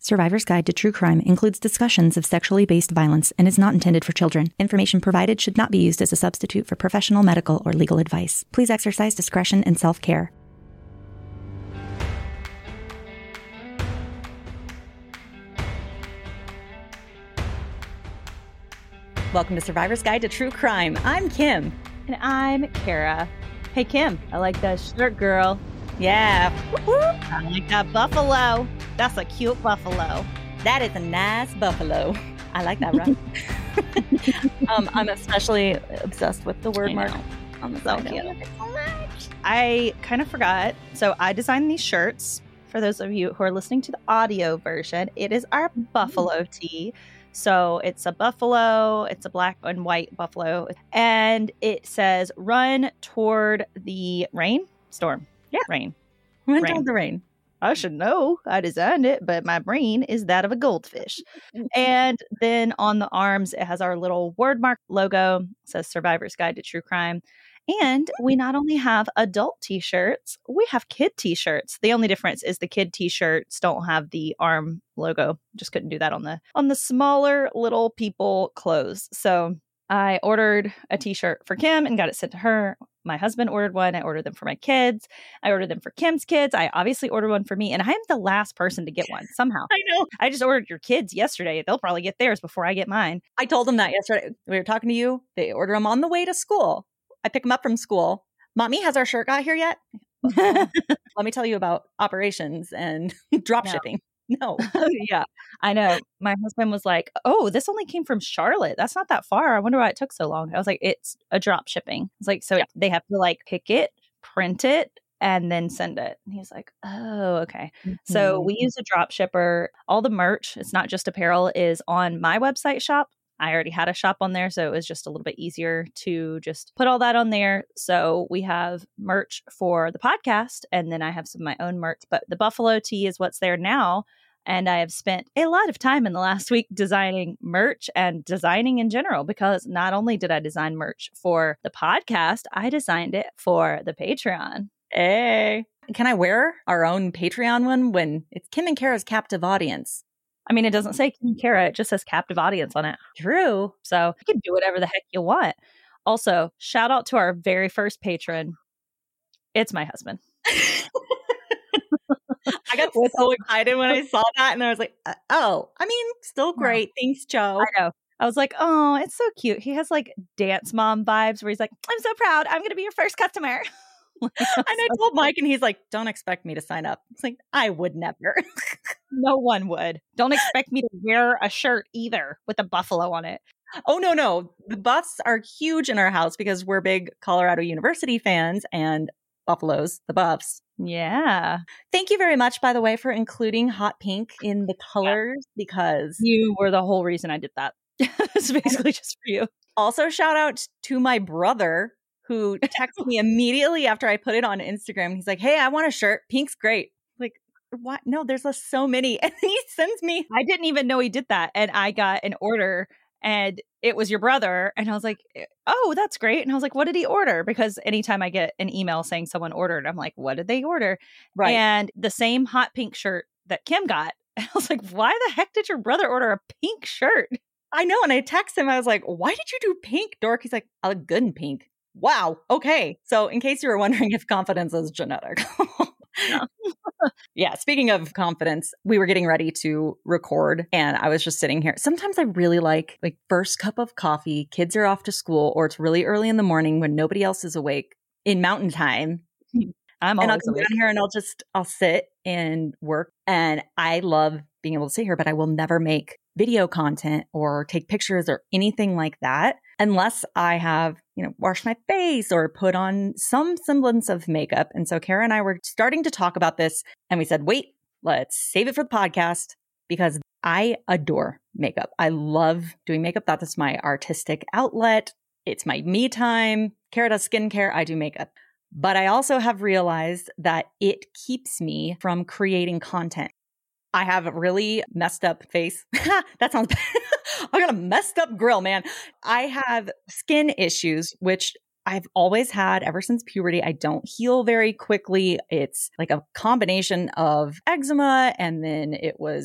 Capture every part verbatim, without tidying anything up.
Survivor's Guide to True Crime includes discussions of sexually based violence and is not intended for children. Information provided should not be used as a substitute for professional medical or legal advice. Please exercise discretion and self-care. Welcome to Survivor's Guide to True Crime. I'm Kim. And I'm Kara. Hey, Kim, I like that shirt, girl. Yeah. Woo-hoo. I like that buffalo. That's a cute buffalo. That is a nice buffalo. I like that, right? um, I'm especially obsessed with the word I mark know. on the So side. cute. So much. I kind of forgot. So I designed these shirts. For those of you who are listening to the audio version, it is our buffalo tee. So it's a buffalo, it's a black and white buffalo, and it says run toward the rain storm. Yeah. Rain. Run Rain. toward the rain. I should know. I designed it, but my brain is that of a goldfish. And then on the arms, it has our little word mark logo. It says Survivor's Guide to True Crime. And we not only have adult t-shirts, we have kid t-shirts. The only difference is the kid t-shirts don't have the arm logo. Just couldn't do that on the on the smaller little people clothes. So I ordered a t-shirt for Kim and got it sent to her. My husband ordered one. I ordered them for my kids. I ordered them for Kim's kids. I obviously ordered one for me. And I am the last person to get one somehow. I know. I just ordered your kids yesterday. They'll probably get theirs before I get mine. I told them that yesterday. We were talking to you. They order them on the way to school. I pick them up from school. Mommy, has our shirt got here yet? Let me tell you about operations and drop No. shipping. No. Yeah, I know. My husband was like, oh, this only came from Charlotte. That's not that far. I wonder why it took so long. I was like, it's a drop shipping. It's like, so Yeah. they have to like pick it, print it, and then send it. And he was like, oh, okay. So we use a drop shipper. All the merch, it's not just apparel, is on my website shop. I already had a shop on there, so it was just a little bit easier to just put all that on there. So we have merch for the podcast, and then I have some of my own merch. But the buffalo tee is what's there now. And I have spent a lot of time in the last week designing merch and designing in general, because not only did I design merch for the podcast, I designed it for the Patreon. Hey. Can I wear our own Patreon one when it's Kim and Kara's captive audience? I mean, it doesn't say Kim Kara, it just says captive audience on it. True. So you can do whatever the heck you want. Also, shout out to our very first patron. It's my husband. I got so excited when I saw that, and I was like, uh, oh, I mean, still great. Thanks, Joe. I know. I was like, oh, it's so cute. He has like dance mom vibes where he's like, I'm so proud. I'm going to be your first customer. And I told Mike, and he's like, don't expect me to sign up. It's like, I would never. No one would. Don't expect me to wear a shirt either with a buffalo on it. Oh, no, no. The buffs are huge in our house because we're big Colorado University fans, and buffaloes, the buffs. Yeah. Thank you very much, by the way, for including hot pink in the colors, because You were the whole reason I did that. It's basically just for you. also shout out to my brother who texted me immediately after I put it on Instagram. He's like, hey, I want a shirt. Pink's great. Like, what? No, there's uh, so many. And he sends me. I didn't even know he did that. And I got an order and it was your brother. And I was like, oh, that's great. And I was like, what did he order? Because anytime I get an email saying someone ordered, I'm like, what did they order? Right. And the same hot pink shirt that Kim got. And I was like, why the heck did your brother order a pink shirt? I know. And I texted him. I was like, why did you do pink, dork? He's like, I look good in pink. Wow. Okay. So in case you were wondering if confidence is genetic. Yeah. Yeah. Speaking of confidence, we were getting ready to record and I was just sitting here. Sometimes I really like like first cup of coffee, kids are off to school, or it's really early in the morning when nobody else is awake in mountain time. I'm And I'll always come awake. down here and I'll just, I'll sit and work. And I love being able to sit here, but I will never make video content or take pictures or anything like that unless I have, you know, washed my face or put on some semblance of makeup. And so Kara and I were starting to talk about this and we said, wait, let's save it for the podcast because I adore makeup. I love doing makeup. That is my artistic outlet. It's my me time. Kara does skincare. I do makeup. But I also have realized that it keeps me from creating content. I have a really messed up face. That sounds bad. I got a messed up grill, man. I have skin issues, which I've always had ever since puberty. I don't heal very quickly. It's like a combination of eczema, and then it was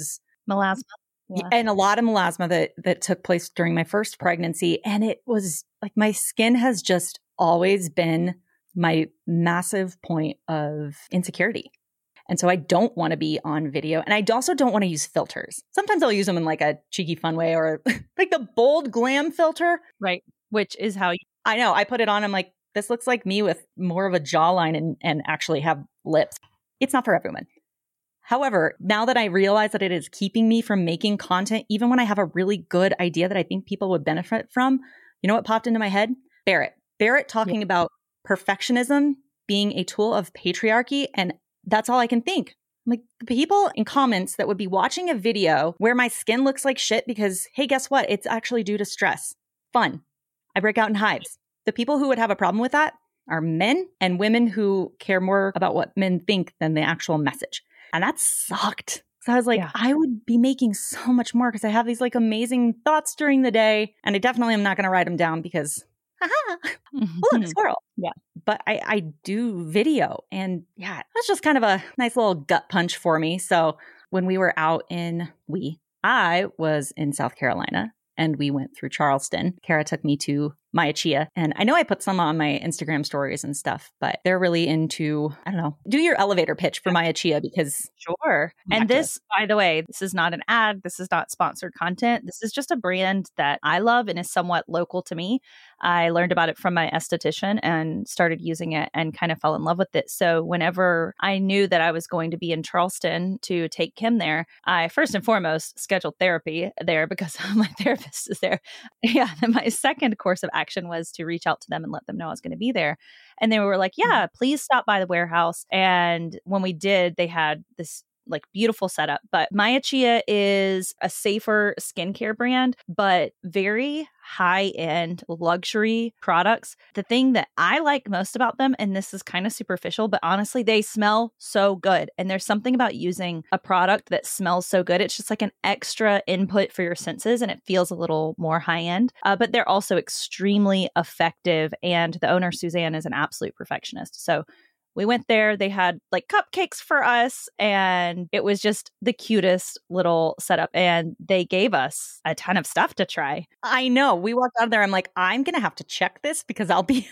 Melasma. Yeah. Yeah. And a lot of melasma that that took place during my first pregnancy. And it was like my skin has just always been my massive point of insecurity. And so I don't want to be on video. And I also don't want to use filters. Sometimes I'll use them in like a cheeky fun way or like the bold glam filter. Right. Which is how you. I know. I put it on. I'm like, this looks like me with more of a jawline and, and actually have lips. It's not for everyone. However, now that I realize that it is keeping me from making content, even when I have a really good idea that I think people would benefit from, you know what popped into my head? Barrett. Barrett talking yeah. about perfectionism being a tool of patriarchy. And that's all I can think. Like the people in comments that would be watching a video where my skin looks like shit because, hey, guess what? It's actually due to stress. Fun. I break out in hives. The people who would have a problem with that are men and women who care more about what men think than the actual message. And that sucked. So I was like, yeah. I would be making so much more because I have these like amazing thoughts during the day. And I definitely am not going to write them down because, haha, mm-hmm. look, a squirrel. Yeah. But I, I do video. And yeah, that's just kind of a nice little gut punch for me. So when we were out in, we, I was in South Carolina and we went through Charleston. Kara took me to Maya Chia. And I know I put some on my Instagram stories and stuff, but they're really into, I don't know, do your elevator pitch for Maya Chia because. Sure. And this, by the way, this is not an ad. This is not sponsored content. This is just a brand that I love and is somewhat local to me. I learned about it from my esthetician and started using it and kind of fell in love with it. So whenever I knew that I was going to be in Charleston to take Kim there, I first and foremost scheduled therapy there because my therapist is there. Yeah. Then my second course of action was to reach out to them and let them know I was going to be there. And they were like, yeah, please stop by the warehouse. And when we did, they had this like beautiful setup. But Maya Chia is a safer skincare brand, but very high-end luxury products. The thing that I like most about them, and this is kind of superficial, but honestly, they smell so good. And there's something about using a product that smells so good. It's just like an extra input for your senses and it feels a little more high-end. Uh, but they're also extremely effective. And the owner, Suzanne, is an absolute perfectionist. So we went there, they had like cupcakes for us, and it was just the cutest little setup. And they gave us a ton of stuff to try. I know. We walked out of there. I'm like, I'm going to have to check this because I'll be,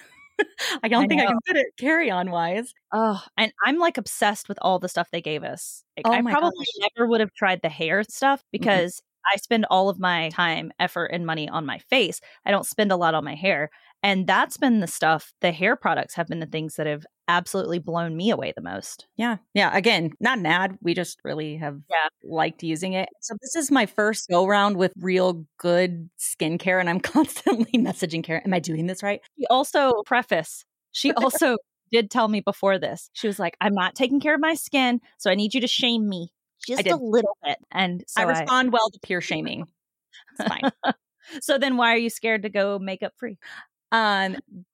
I don't I think know. I can put it carry on wise. Oh, and I'm like obsessed with all the stuff they gave us. Like, oh I my probably gosh. never would have tried the hair stuff because mm-hmm. I spend all of my time, effort, and money on my face. I don't spend a lot on my hair. And that's been the stuff, the hair products have been the things that have absolutely blown me away the most. Yeah. Yeah. Again, not an ad. We just really have yeah. liked using it. So this is my first go round with real good skincare. And I'm constantly messaging Kara. Am I doing this right? She also preface. She also did tell me before this. She was like, I'm not taking care of my skin. So I need you to shame me just a little bit. And so I respond I, well to peer shaming. It's fine. So then why are you scared to go makeup free? Um,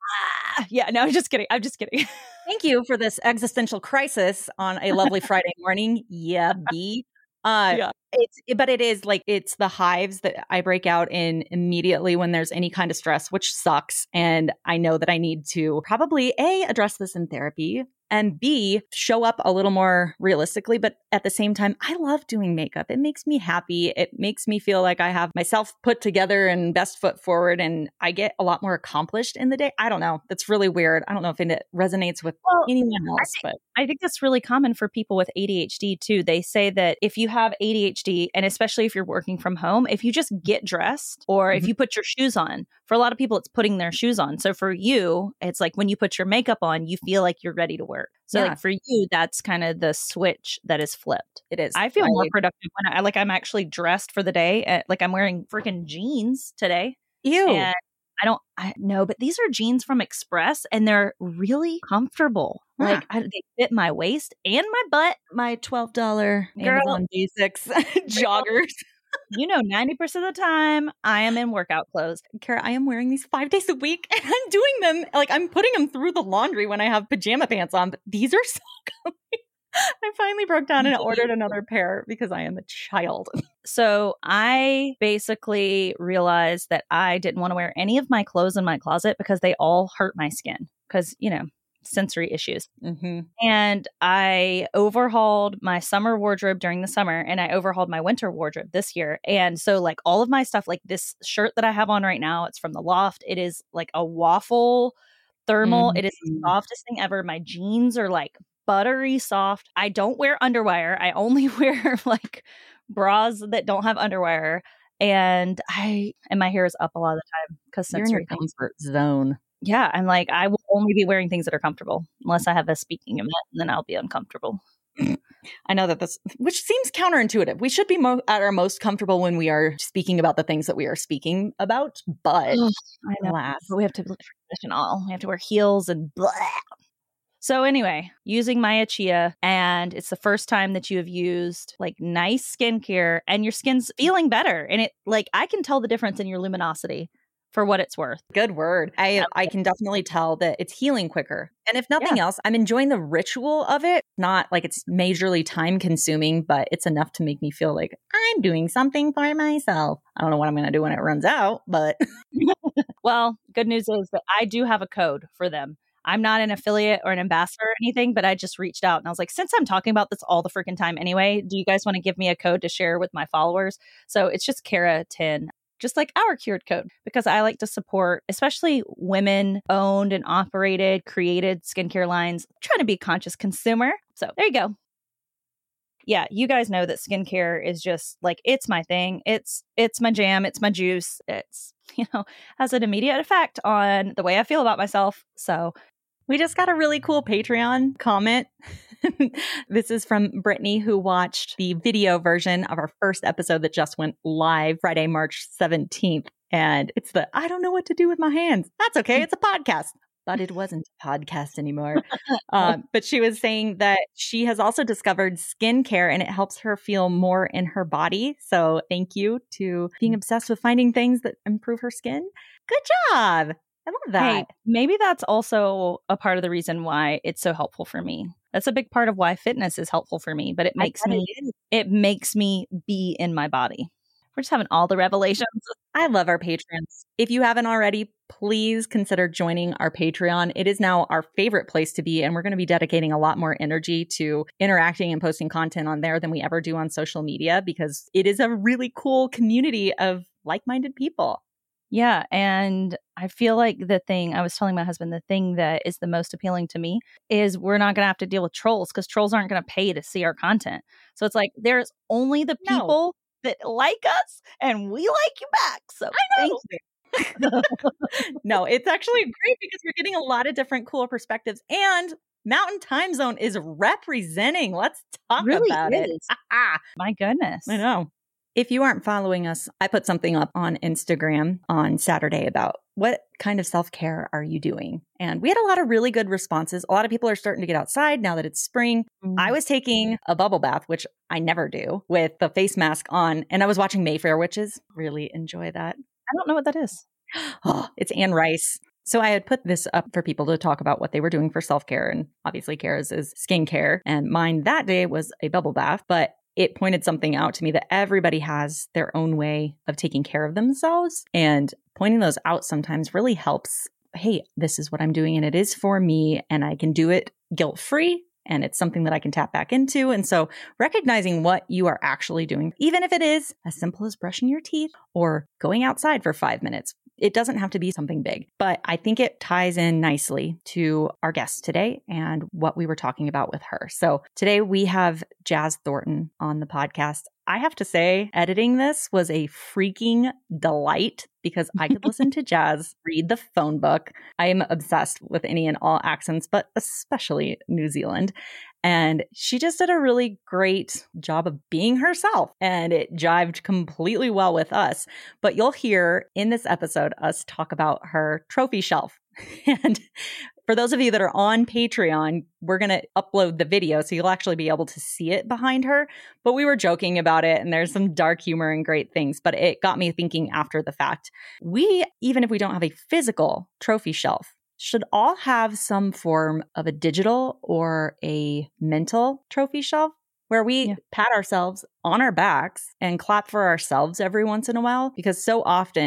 ah, yeah, no, I'm just kidding. I'm just kidding. Thank you for this existential crisis on a lovely Friday morning. Yeah, B. Uh, yeah. It's, but it is like, it's the hives that I break out in immediately when there's any kind of stress, which sucks. And I know that I need to probably A, address this in therapy, and B, show up a little more realistically. But at the same time, I love doing makeup. It makes me happy. It makes me feel like I have myself put together and best foot forward. And I get a lot more accomplished in the day. I don't know. That's really weird. I don't know if it resonates with well, anyone else. I think, but I think that's really common for people with A D H D too. They say that if you have A D H D, and especially if you're working from home, if you just get dressed or mm-hmm. if you put your shoes on, for a lot of people, it's putting their shoes on. So for you, it's like when you put your makeup on, you feel like you're ready to work. So yeah. like for you, that's kind of the switch that is flipped. It is. I feel I more productive when I like I'm actually dressed for the day. At, like I'm wearing freaking jeans today. Ew. And I don't I know, but these are jeans from Express and they're really comfortable. Huh. Like I, they fit my waist and my butt. My twelve dollars Amazon Basics joggers. You know, ninety percent of the time I am in workout clothes. Kara, I am wearing these five days a week and I'm doing them, like I'm putting them through the laundry when I have pajama pants on, but these are so comfy. I finally broke down and ordered another pair because I am a child. So I basically realized that I didn't want to wear any of my clothes in my closet because they all hurt my skin. Because, you know, sensory issues. Mm-hmm. And I overhauled my summer wardrobe during the summer, and I overhauled my winter wardrobe this year. And so like all of my stuff, like this shirt that I have on right now, it's from the Loft. It is like a waffle thermal. Mm-hmm. It is the softest thing ever. My jeans are like buttery soft. I don't wear underwire. I only wear like bras that don't have underwire. And I, and my hair is up a lot of the time because You're in your sensory things. comfort zone. Yeah, I'm like, I will only be wearing things that are comfortable unless I have a speaking event, and then I'll be uncomfortable. I know that this, which seems counterintuitive. We should be mo- at our most comfortable when we are speaking about the things that we are speaking about, but Ugh, I know. alas. But we have to look professional. We have to wear heels and blah. So anyway, using Maya Chia, and it's the first time that you have used like nice skincare, and your skin's feeling better, and it like I can tell the difference in your luminosity. For what it's worth. Good word. I I can definitely tell that it's healing quicker. And if nothing Yeah. else, I'm enjoying the ritual of it. Not like it's majorly time consuming, but it's enough to make me feel like I'm doing something for myself. I don't know what I'm going to do when it runs out, but Well, good news is that I do have a code for them. I'm not an affiliate or an ambassador or anything, but I just reached out and I was like, since I'm talking about this all the freaking time anyway, do you guys want to give me a code to share with my followers? So it's just Kara ten. Just like our Cured code, because I like to support, especially women owned and operated, created skincare lines. I'm trying to be a conscious consumer. So there you go. Yeah, you guys know that skincare is just like, it's my thing. It's, it's my jam. It's my juice. It's, you know, has an immediate effect on the way I feel about myself. So we just got a really cool Patreon comment. This is from Brittany, who watched the video version of our first episode that just went live Friday, March seventeenth. And it's the, I don't know what to do with my hands. That's okay. It's a podcast. But it wasn't a podcast anymore. um, but she was saying that she has also discovered skincare and it helps her feel more in her body. So thank you to being obsessed with finding things that improve her skin. Good job. I love that. Hey, maybe that's also a part of the reason why it's so helpful for me. That's a big part of why fitness is helpful for me, but it makes me it, it makes me be in my body. We're just having all the revelations. I love our patrons. If you haven't already, please consider joining our Patreon. It is now our favorite place to be, and we're going to be dedicating a lot more energy to interacting and posting content on there than we ever do on social media, because it is a really cool community of like-minded people. Yeah. And I feel like the thing I was telling my husband, the thing that is the most appealing to me is we're not going to have to deal with trolls, because trolls aren't going to pay to see our content. So it's like there's only the people no. that like us and we like you back. So I know. Thank you. No, it's actually great because we're getting a lot of different cool perspectives, and Mountain Time Zone is representing. Let's talk really about is. it. My goodness. I know. If you aren't following us, I put something up on Instagram on Saturday about what kind of self-care are you doing? And we had a lot of really good responses. A lot of people are starting to get outside now that it's spring. Mm. I was taking a bubble bath, which I never do, with the face mask on. And I was watching Mayfair Witches. Really enjoy that. I don't know what that is. Oh, it's Anne Rice. So I had put this up for people to talk about what they were doing for self-care. And obviously Kara's is skincare. And mine that day was a bubble bath. But it pointed something out to me that everybody has their own way of taking care of themselves, and pointing those out sometimes really helps. Hey, this is what I'm doing and it is for me, and I can do it guilt-free, and it's something that I can tap back into. And so recognizing what you are actually doing, even if it is as simple as brushing your teeth or going outside for five minutes, it doesn't have to be something big, but I think it ties in nicely to our guest today and what we were talking about with her. So today we have Jaz Thornton on the podcast. I have to say, editing this was a freaking delight because I could listen to Jaz read the phone book. I am obsessed with any and all accents, but especially New Zealand. And she just did a really great job of being herself, and it jived completely well with us. But you'll hear in this episode us talk about her trophy shelf. And for those of you that are on Patreon, we're going to upload the video so you'll actually be able to see it behind her. But we were joking about it, and there's some dark humor and great things. But it got me thinking after the fact. We, even if we don't have a physical trophy shelf, should all have some form of a digital or a mental trophy shelf where we yeah. pat ourselves on our backs and clap for ourselves every once in a while. Because so often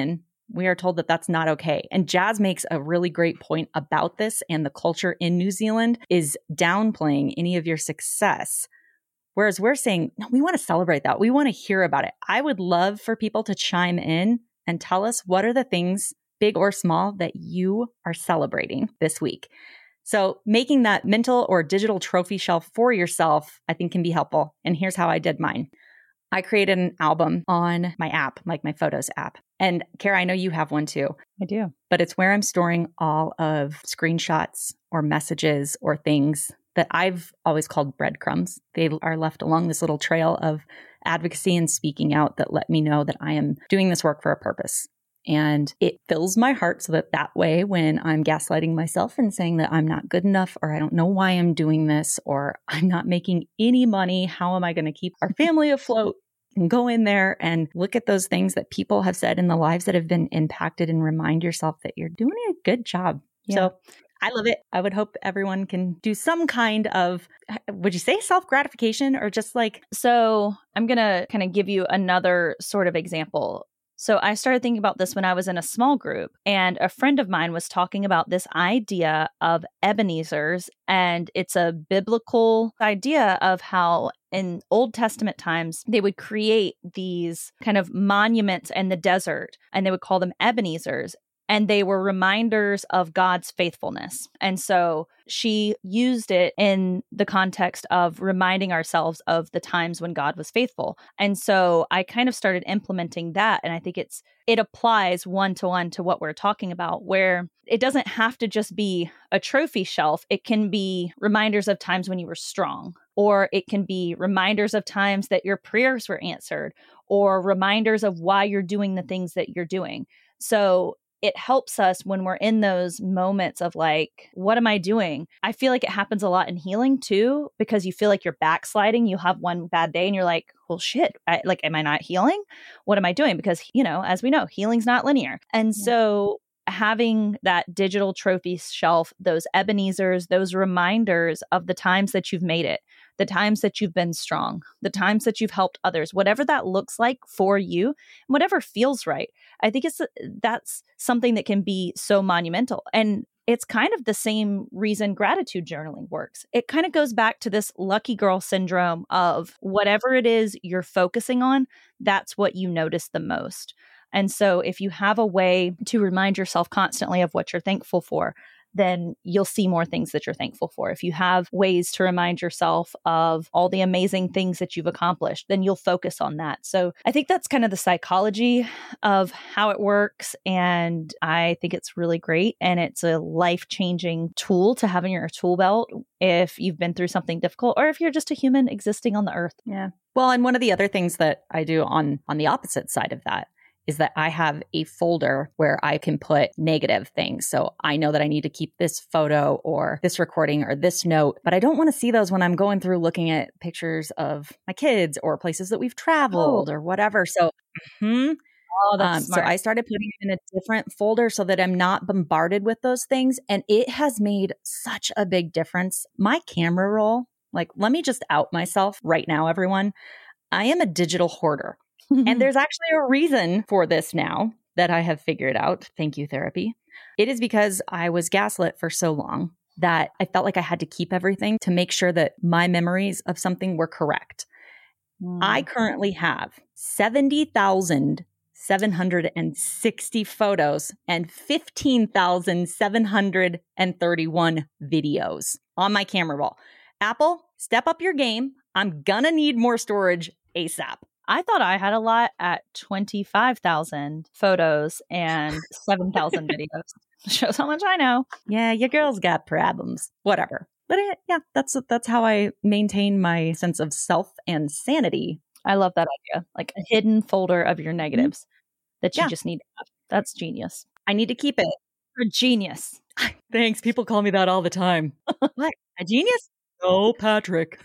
we are told that that's not okay. And Jazz makes a really great point about this, and the culture in New Zealand is downplaying any of your success. Whereas we're saying, no, we want to celebrate that. We want to hear about it. I would love for people to chime in and tell us what are the things, big or small, that you are celebrating this week. So making that mental or digital trophy shelf for yourself, I think can be helpful. And here's how I did mine. I created an album on my app, like my Photos app. And Kara, I know you have one too. I do. But it's where I'm storing all of screenshots or messages or things that I've always called breadcrumbs. They are left along this little trail of advocacy and speaking out that let me know that I am doing this work for a purpose. And it fills my heart so that that way, when I'm gaslighting myself and saying that I'm not good enough, or I don't know why I'm doing this, or I'm not making any money, how am I going to keep our family afloat? And go in there and look at those things that people have said in the lives that have been impacted and remind yourself that you're doing a good job. Yeah. So I love it. I would hope everyone can do some kind of, would you say self-gratification, or just like... So I'm going to kind of give you another sort of example. So I started thinking about this when I was in a small group, and a friend of mine was talking about this idea of Ebenezer's, and it's a biblical idea of how in Old Testament times they would create these kind of monuments in the desert, and they would call them Ebenezer's. And they were reminders of God's faithfulness. And so she used it in the context of reminding ourselves of the times when God was faithful. And so I kind of started implementing that. And I think it's it applies one-to-one to what we're talking about, where it doesn't have to just be a trophy shelf. It can be reminders of times when you were strong, or it can be reminders of times that your prayers were answered, or reminders of why you're doing the things that you're doing. So it helps us when we're in those moments of like, what am I doing? I feel like it happens a lot in healing too, because you feel like you're backsliding. You have one bad day and you're like, well, shit, I, like, am I not healing? What am I doing? Because, you know, as we know, healing's not linear. And yeah. so having that digital trophy shelf, those Ebenezer's, those reminders of the times that you've made it, the times that you've been strong, the times that you've helped others, whatever that looks like for you, whatever feels right. I think it's that's something that can be so monumental. And it's kind of the same reason gratitude journaling works. It kind of goes back to this lucky girl syndrome of whatever it is you're focusing on, that's what you notice the most. And so if you have a way to remind yourself constantly of what you're thankful for, then you'll see more things that you're thankful for. If you have ways to remind yourself of all the amazing things that you've accomplished, then you'll focus on that. So I think that's kind of the psychology of how it works. And I think it's really great. And it's a life-changing tool to have in your tool belt if you've been through something difficult, or if you're just a human existing on the earth. Yeah. Well, and one of the other things that I do on, on the opposite side of that is that I have a folder where I can put negative things. So I know that I need to keep this photo or this recording or this note, but I don't want to see those when I'm going through looking at pictures of my kids or places that we've traveled oh. or whatever. So, mm-hmm. oh, that's um, smart. so I started putting it in a different folder so that I'm not bombarded with those things. And it has made such a big difference. My camera roll, like, let me just out myself right now, everyone. I am a digital hoarder. And there's actually a reason for this now that I have figured out. Thank you, therapy. It is because I was gaslit for so long that I felt like I had to keep everything to make sure that my memories of something were correct. Mm. I currently have seventy thousand seven hundred sixty photos and fifteen thousand seven hundred thirty-one videos on my camera roll. Apple, step up your game. I'm gonna need more storage ASAP. I thought I had a lot at twenty-five thousand photos and seven thousand videos. Shows how much I know. Yeah, your girl's got problems. Whatever. But it, yeah, that's that's how I maintain my sense of self and sanity. I love that idea. Like a hidden folder of your negatives mm-hmm. that you yeah. just need to have. That's genius. I need to keep it. You're a genius. Thanks. People call me that all the time. What? A genius? Oh, Patrick.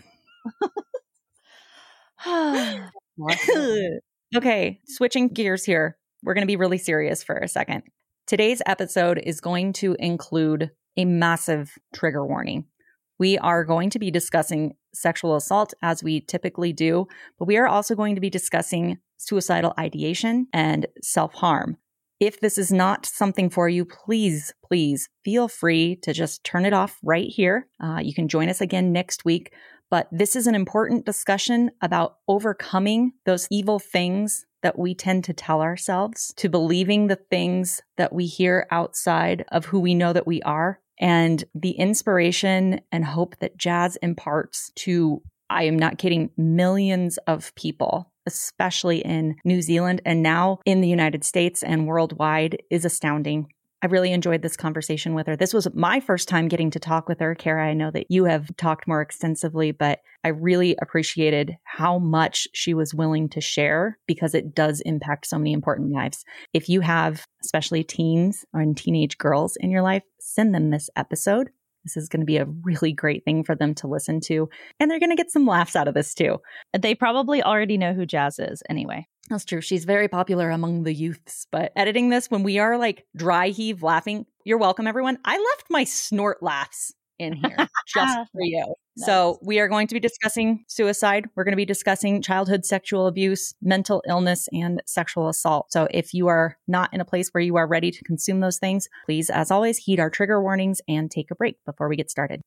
Okay, switching gears here. We're going to be really serious for a second. Today's episode is going to include a massive trigger warning. We are going to be discussing sexual assault as we typically do, but we are also going to be discussing suicidal ideation and self-harm. If this is not something for you, please, please feel free to just turn it off right here. Uh, you can join us again next week. But this is an important discussion about overcoming those evil things that we tend to tell ourselves, to believing the things that we hear outside of who we know that we are, and the inspiration and hope that Jazz imparts to, I am not kidding, millions of people, especially in New Zealand and now in the United States and worldwide, is astounding. I really enjoyed this conversation with her. This was my first time getting to talk with her. Kara, I know that you have talked more extensively, but I really appreciated how much she was willing to share because it does impact so many important lives. If you have especially teens or teenage girls in your life, send them this episode. This is going to be a really great thing for them to listen to. And they're going to get some laughs out of this too. They probably already know who Jazz is anyway. That's true. She's very popular among the youths. But editing this, when we are like dry heave laughing, you're welcome, everyone. I left my snort laughs in here just for you. Nice. So we are going to be discussing suicide. We're going to be discussing childhood sexual abuse, mental illness, and sexual assault. So if you are not in a place where you are ready to consume those things, please, as always, heed our trigger warnings and take a break before we get started.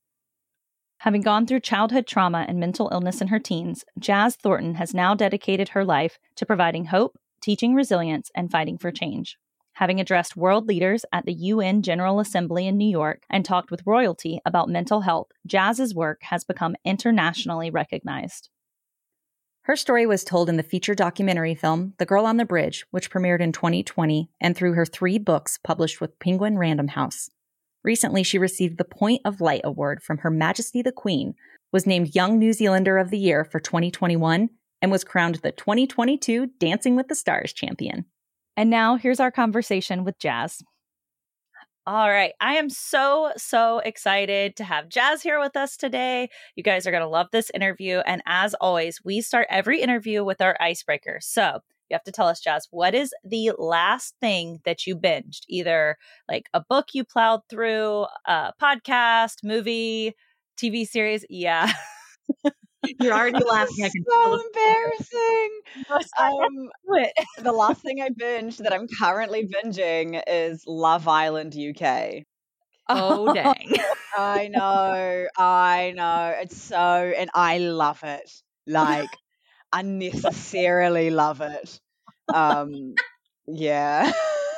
Having gone through childhood trauma and mental illness in her teens, Jazz Thornton has now dedicated her life to providing hope, teaching resilience, and fighting for change. Having addressed world leaders at the U N General Assembly in New York and talked with royalty about mental health, Jazz's work has become internationally recognized. Her story was told in the feature documentary film, The Girl on the Bridge, which premiered in twenty twenty, and through her three books published with Penguin Random House. Recently, she received the Point of Light Award from Her Majesty the Queen, was named Young New Zealander of the Year for twenty twenty-one, and was crowned the twenty twenty-two Dancing with the Stars champion. And now, here's our conversation with Jazz. All right. I am so, so excited to have Jazz here with us today. You guys are going to love this interview. And as always, we start every interview with our icebreaker. So you have to tell us, Jazz, what is the last thing that you binged? Either like a book you plowed through, a podcast, movie, T V series. Yeah. You're already laughing. I can so embarrassing. Um, the last thing I binged that I'm currently binging is Love Island U K. Oh, dang. I know. I know. It's so, and I love it. Like, unnecessarily love it. Um, yeah.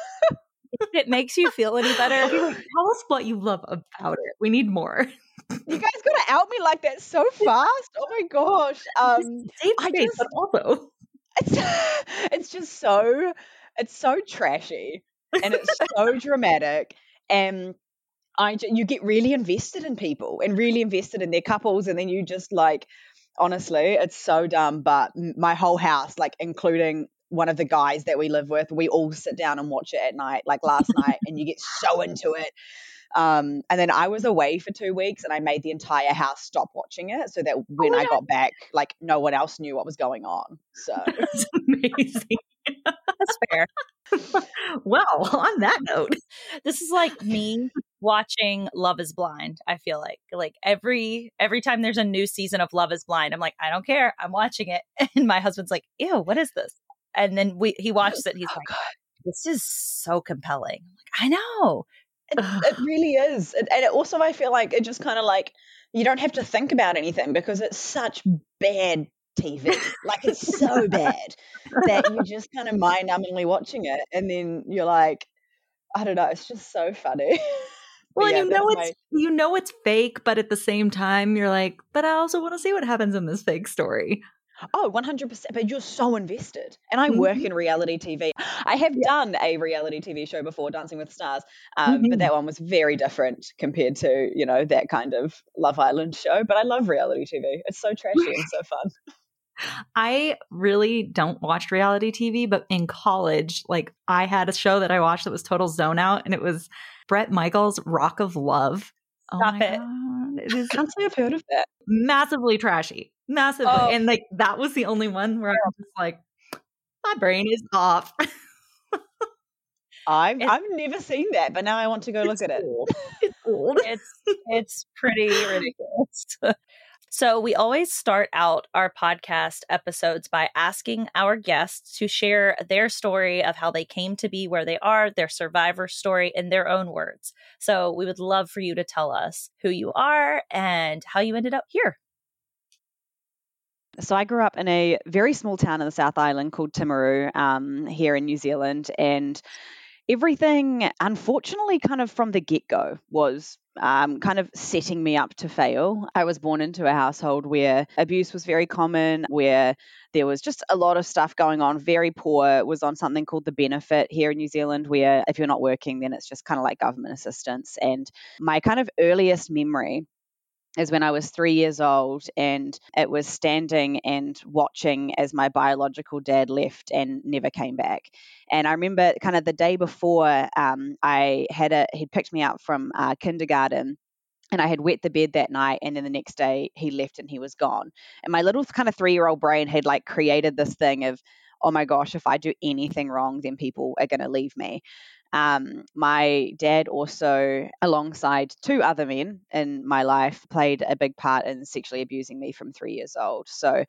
If it makes you feel any better, tell us what you love about it. We need more. You guys gotta out me like that so fast. Oh my gosh. Um, Safe I space, just, but also it's, it's just so, it's so trashy and it's so dramatic, and I you get really invested in people and really invested in their couples, and then you just like, honestly, it's so dumb. But my whole house, like including one of the guys that we live with, we all sit down and watch it at night, like last night, and you get so into it. Um, and then I was away for two weeks and I made the entire house stop watching it so that when oh I God. got back, like no one else knew what was going on. So that's amazing. That's fair. Well, on that note, this is like me watching Love is Blind. I feel like like every every time there's a new season of Love is Blind, I'm like, I don't care. I'm watching it. And my husband's like, ew, what is this? And then we he watches it. He's oh, like, God. This is so compelling. I'm like, I know. It, it really is. It, and it also, I feel like it just kind of like, you don't have to think about anything because it's such bad T V. Like, it's so bad that you just kind of mind-numbingly watching it. And then you're like, I don't know, it's just so funny. Well, yeah, and you know it's my... you know it's fake, but at the same time, you're like, but I also want to see what happens in this fake story. Oh, one hundred percent. But you're so invested. And I work mm-hmm. in reality T V. I have yeah. done a reality T V show before, Dancing with Stars, um, mm-hmm. but that one was very different compared to, you know, that kind of Love Island show. But I love reality T V. It's so trashy and so fun. I really don't watch reality T V, but in college, like I had a show that I watched that was total zone out, and it was Bret Michaels' Rock of Love. Stop oh it. God. It is I can't say I've heard of that. Massively trashy. Massively. Oh. And like that was the only one where I was just like, my brain is off. I've it's, I've never seen that, but now I want to go look at old. it. It's old. It's it's pretty ridiculous. So we always start out our podcast episodes by asking our guests to share their story of how they came to be where they are, their survivor story in their own words. So we would love for you to tell us who you are and how you ended up here. So I grew up in a very small town in the South Island called Timaru um, here in New Zealand, and everything, unfortunately, kind of from the get-go was um, kind of setting me up to fail. I was born into a household where abuse was very common, where there was just a lot of stuff going on, very poor, was on something called the benefit here in New Zealand, where if you're not working, then it's just kind of like government assistance. And my kind of earliest memory is when I was three years old, and it was standing and watching as my biological dad left and never came back. And I remember kind of the day before, um, I had a he'd picked me up from uh, kindergarten, and I had wet the bed that night, and then the next day he left and he was gone. And my little kind of three-year-old brain had like created this thing of, oh my gosh, if I do anything wrong, then people are going to leave me. Um, my dad also, alongside two other men in my life, played a big part in sexually abusing me from three years old. So uh,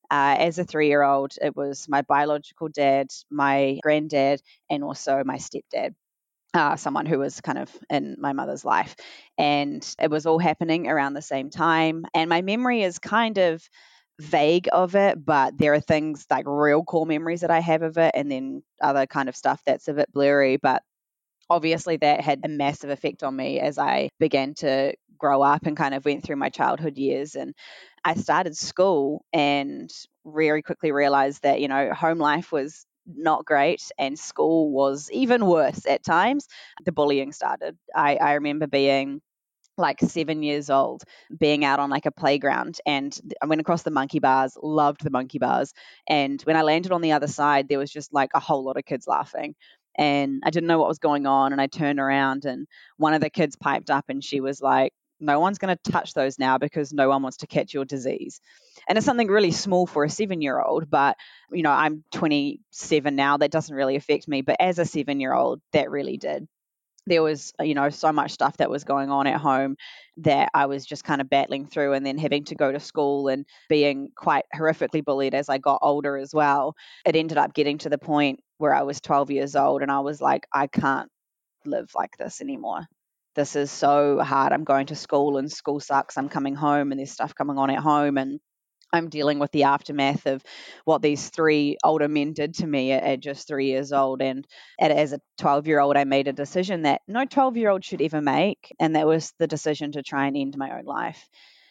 as a three-year-old, it was my biological dad, my granddad, and also my stepdad. Uh, someone who was kind of in my mother's life. And it was all happening around the same time. And my memory is kind of vague of it, but there are things like real core memories that I have of it, and then other kind of stuff that's a bit blurry. But obviously that had a massive effect on me as I began to grow up and kind of went through my childhood years. And I started school and very quickly realized that, you know, home life was not great and school was even worse at times. The bullying started. I, I remember being like seven years old, being out on like a playground, and I went across the monkey bars, loved the monkey bars. And when I landed on the other side, there was just like a whole lot of kids laughing. And I didn't know what was going on. And I turned around and one of the kids piped up and she was like, no one's going to touch those now because no one wants to catch your disease. And it's something really small for a seven-year-old, but, you know, I'm twenty-seven now. That doesn't really affect me. But as a seven-year-old, that really did. There was, you know, so much stuff that was going on at home that I was just kind of battling through, and then having to go to school and being quite horrifically bullied as I got older as well. It ended up getting to the point where I was twelve years old and I was like, I can't live like this anymore. This is so hard. I'm going to school and school sucks. I'm coming home and there's stuff coming on at home, and I'm dealing with the aftermath of what these three older men did to me at, at just three years old. And at, as a twelve-year-old, I made a decision that no twelve-year-old should ever make, and that was the decision to try and end my own life.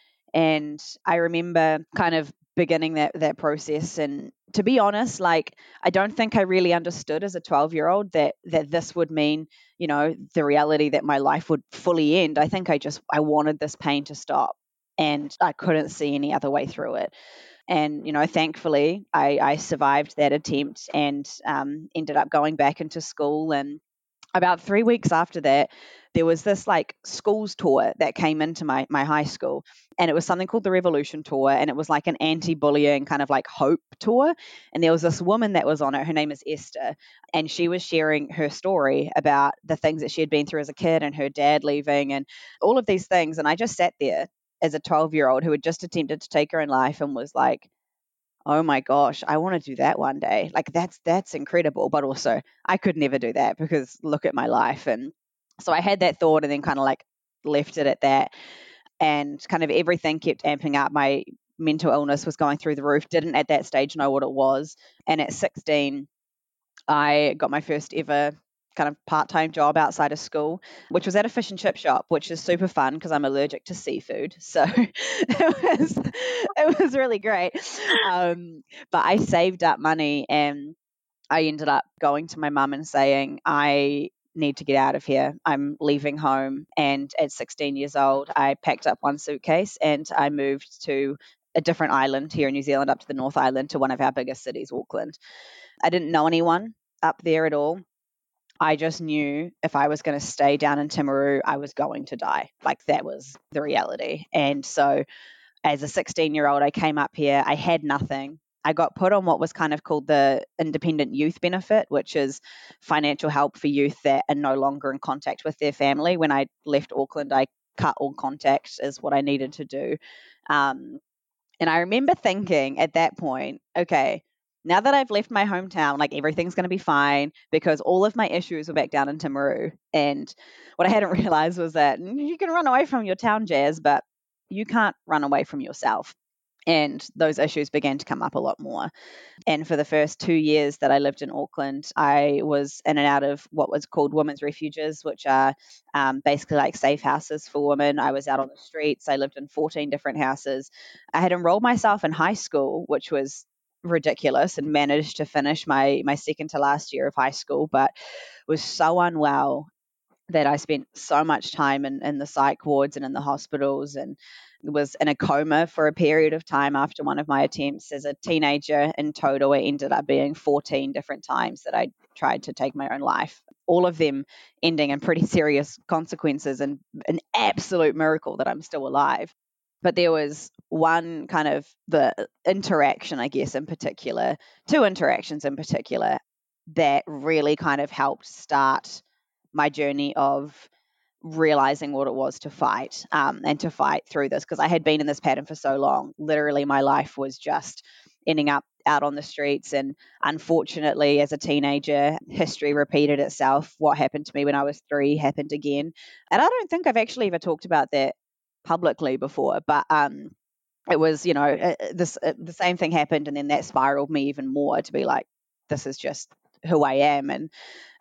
And I remember kind of beginning that that process. And to be honest, like, I don't think I really understood as a twelve-year-old that that this would mean, you know, the reality that my life would fully end. I think I just, I wanted this pain to stop, and I couldn't see any other way through it. And, you know, thankfully, I, I survived that attempt and um, ended up going back into school. And about three weeks after that, there was this like schools tour that came into my, my high school, and it was something called the Revolution Tour, and it was like an anti-bullying kind of like hope tour. And there was this woman that was on it. Her name is Esther, and she was sharing her story about the things that she had been through as a kid and her dad leaving and all of these things. And I just sat there as a twelve-year-old who had just attempted to take her own life and was like, oh my gosh, I want to do that one day. Like, that's that's incredible. But also, I could never do that because look at my life. And so I had that thought and then kind of like left it at that. And kind of everything kept amping up. My mental illness was going through the roof. Didn't at that stage know what it was. And at sixteen, I got my first ever kind of part-time job outside of school, which was at a fish and chip shop, which is super fun because I'm allergic to seafood. So it was it was really great. Um, but I saved up money, and I ended up going to my mum and saying, I need to get out of here. I'm leaving home. And at sixteen years old, I packed up one suitcase and I moved to a different island here in New Zealand, up to the North Island, to one of our biggest cities, Auckland. I didn't know anyone up there at all. I just knew if I was going to stay down in Timaru, I was going to die. Like, that was the reality. And so as a sixteen-year-old, I came up here. I had nothing. I got put on what was kind of called the independent youth benefit, which is financial help for youth that are no longer in contact with their family. When I left Auckland, I cut all contact is what I needed to do. Um, and I remember thinking at that point, okay, now that I've left my hometown, like everything's going to be fine because all of my issues were back down in Timaru. And what I hadn't realized was that you can run away from your town, Jazz, but you can't run away from yourself. And those issues began to come up a lot more. And for the first two years that I lived in Auckland, I was in and out of what was called women's refuges, which are um, basically like safe houses for women. I was out on the streets. I lived in fourteen different houses. I had enrolled myself in high school, which was ridiculous, and managed to finish my my second to last year of high school, but was so unwell that I spent so much time in, in the psych wards and in the hospitals, and was in a coma for a period of time after one of my attempts as a teenager. In total, it ended up being fourteen different times that I tried to take my own life, all of them ending in pretty serious consequences, and an absolute miracle that I'm still alive. But there was one kind of the interaction, I guess, in particular, two interactions in particular, that really kind of helped start my journey of realizing what it was to fight um, and to fight through this, because I had been in this pattern for so long. Literally, my life was just ending up out on the streets. And unfortunately, as a teenager, history repeated itself. What happened to me when I was three happened again. And I don't think I've actually ever talked about that publicly before, but um, it was, you know, uh, this uh, the same thing happened, and then that spiraled me even more to be like, this is just who I am. And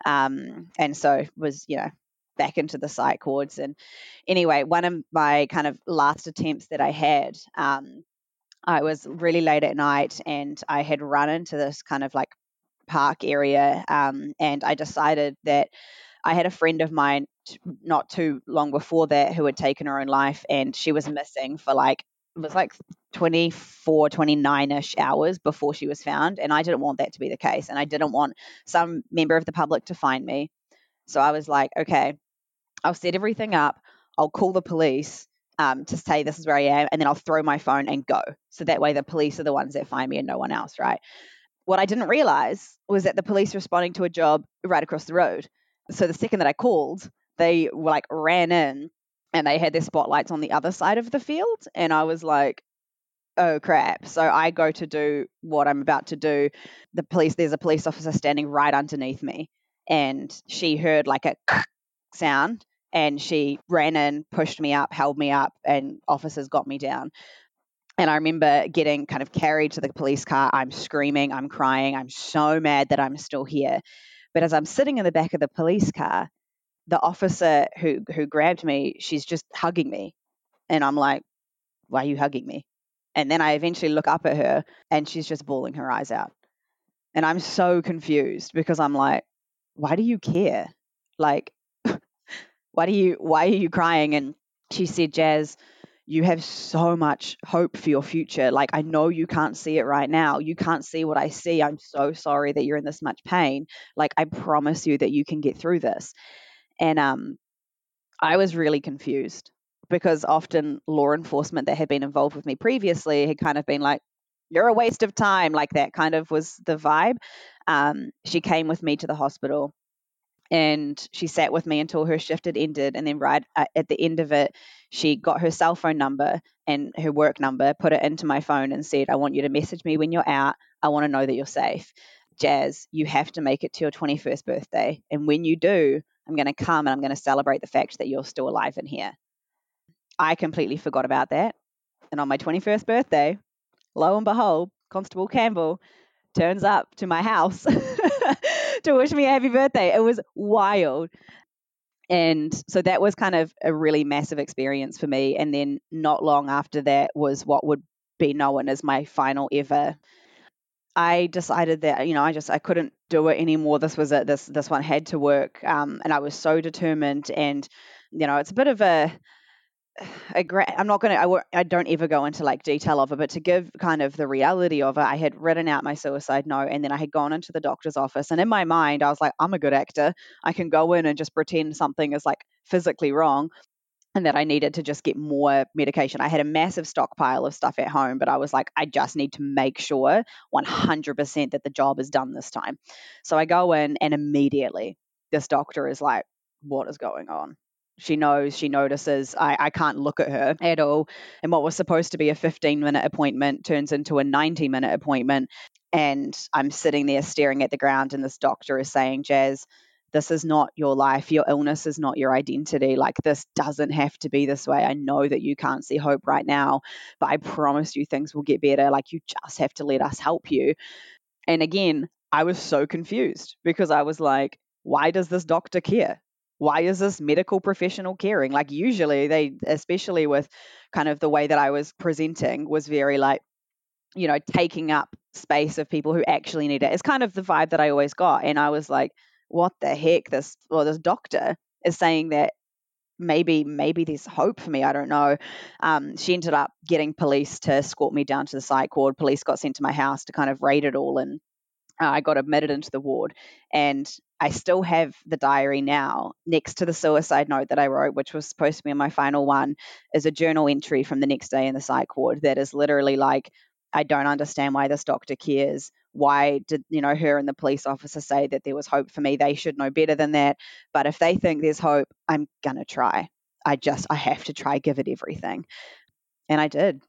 um, and so was, you know, back into the psych wards. And anyway, one of my kind of last attempts that I had, um, I was really late at night, and I had run into this kind of like park area, um, and I decided that I had a friend of mine t- not too long before that who had taken her own life, and she was missing for like, it was like twenty-four, twenty-nine-ish hours before she was found. And I didn't want that to be the case. And I didn't want some member of the public to find me. So I was like, okay, I'll set everything up. I'll call the police um, to say this is where I am. And then I'll throw my phone and go. So that way the police are the ones that find me and no one else, right? What I didn't realize was that the police were responding to a job right across the road. So the second that I called, they were like ran in, and they had their spotlights on the other side of the field. And I was like, oh crap. So I go to do what I'm about to do. The police, there's a police officer standing right underneath me, and she heard like a sound, and she ran in, pushed me up, held me up, and officers got me down. And I remember getting kind of carried to the police car. I'm screaming, I'm crying, I'm so mad that I'm still here. But as I'm sitting in the back of the police car, the officer who who grabbed me, she's just hugging me. And I'm like, why are you hugging me? And then I eventually look up at her, and she's just bawling her eyes out. And I'm so confused because I'm like, why do you care? Like, why do you, why are you crying? And she said, Jazz, you have so much hope for your future. Like, I know you can't see it right now. You can't see what I see. I'm so sorry that you're in this much pain. Like, I promise you that you can get through this. And um, I was really confused, because often law enforcement that had been involved with me previously had kind of been like, you're a waste of time. Like, that kind of was the vibe. Um, she came with me to the hospital, and she sat with me until her shift had ended. And then right at the end of it, she got her cell phone number and her work number, put it into my phone, and said, I want you to message me when you're out. I want to know that you're safe. Jazz, you have to make it to your twenty-first birthday. And when you do, I'm going to come and I'm going to celebrate the fact that you're still alive in here. I completely forgot about that. And on my twenty-first birthday, lo and behold, Constable Campbell turns up to my house to wish me a happy birthday. It was wild. And so that was kind of a really massive experience for me. And then not long after that was what would be known as my final ever. I decided that, you know, I just, I couldn't do it anymore. This was it. This, this one had to work. Um, and I was so determined. And, you know, it's a bit of a, a gra- I'm not going to, I, w- I don't ever go into like detail of it, but to give kind of the reality of it, I had written out my suicide note, and then I had gone into the doctor's office. And in my mind, I was like, I'm a good actor. I can go in and just pretend something is like physically wrong, and that I needed to just get more medication. I had a massive stockpile of stuff at home, but I was like, I just need to make sure one hundred percent that the job is done this time. So I go in, and immediately this doctor is like, what is going on? She knows, she notices. I, I can't look at her at all. And what was supposed to be a fifteen minute appointment turns into a ninety minute appointment. And I'm sitting there staring at the ground, and this doctor is saying, Jazz, this is not your life. Your illness is not your identity. Like, this doesn't have to be this way. I know that you can't see hope right now, but I promise you things will get better. Like, you just have to let us help you. And again, I was so confused because I was like, why does this doctor care? Why is this medical professional caring? Like, usually they, especially with kind of the way that I was presenting, was very like, you know, taking up space of people who actually need it. It's kind of the vibe that I always got. And I was like, what the heck? This, well, this doctor is saying that maybe, maybe there's hope for me. I don't know. Um, she ended up getting police to escort me down to the psych ward. Police got sent to my house to kind of raid it all. And uh, I got admitted into the ward. And I still have the diary now next to the suicide note that I wrote, which was supposed to be my final one, is a journal entry from the next day in the psych ward that is literally like, I don't understand why this doctor cares. Why did, you know, her and the police officer say that there was hope for me? They should know better than that. But if they think there's hope, I'm going to try. I just, I have to try, give it everything. And I did.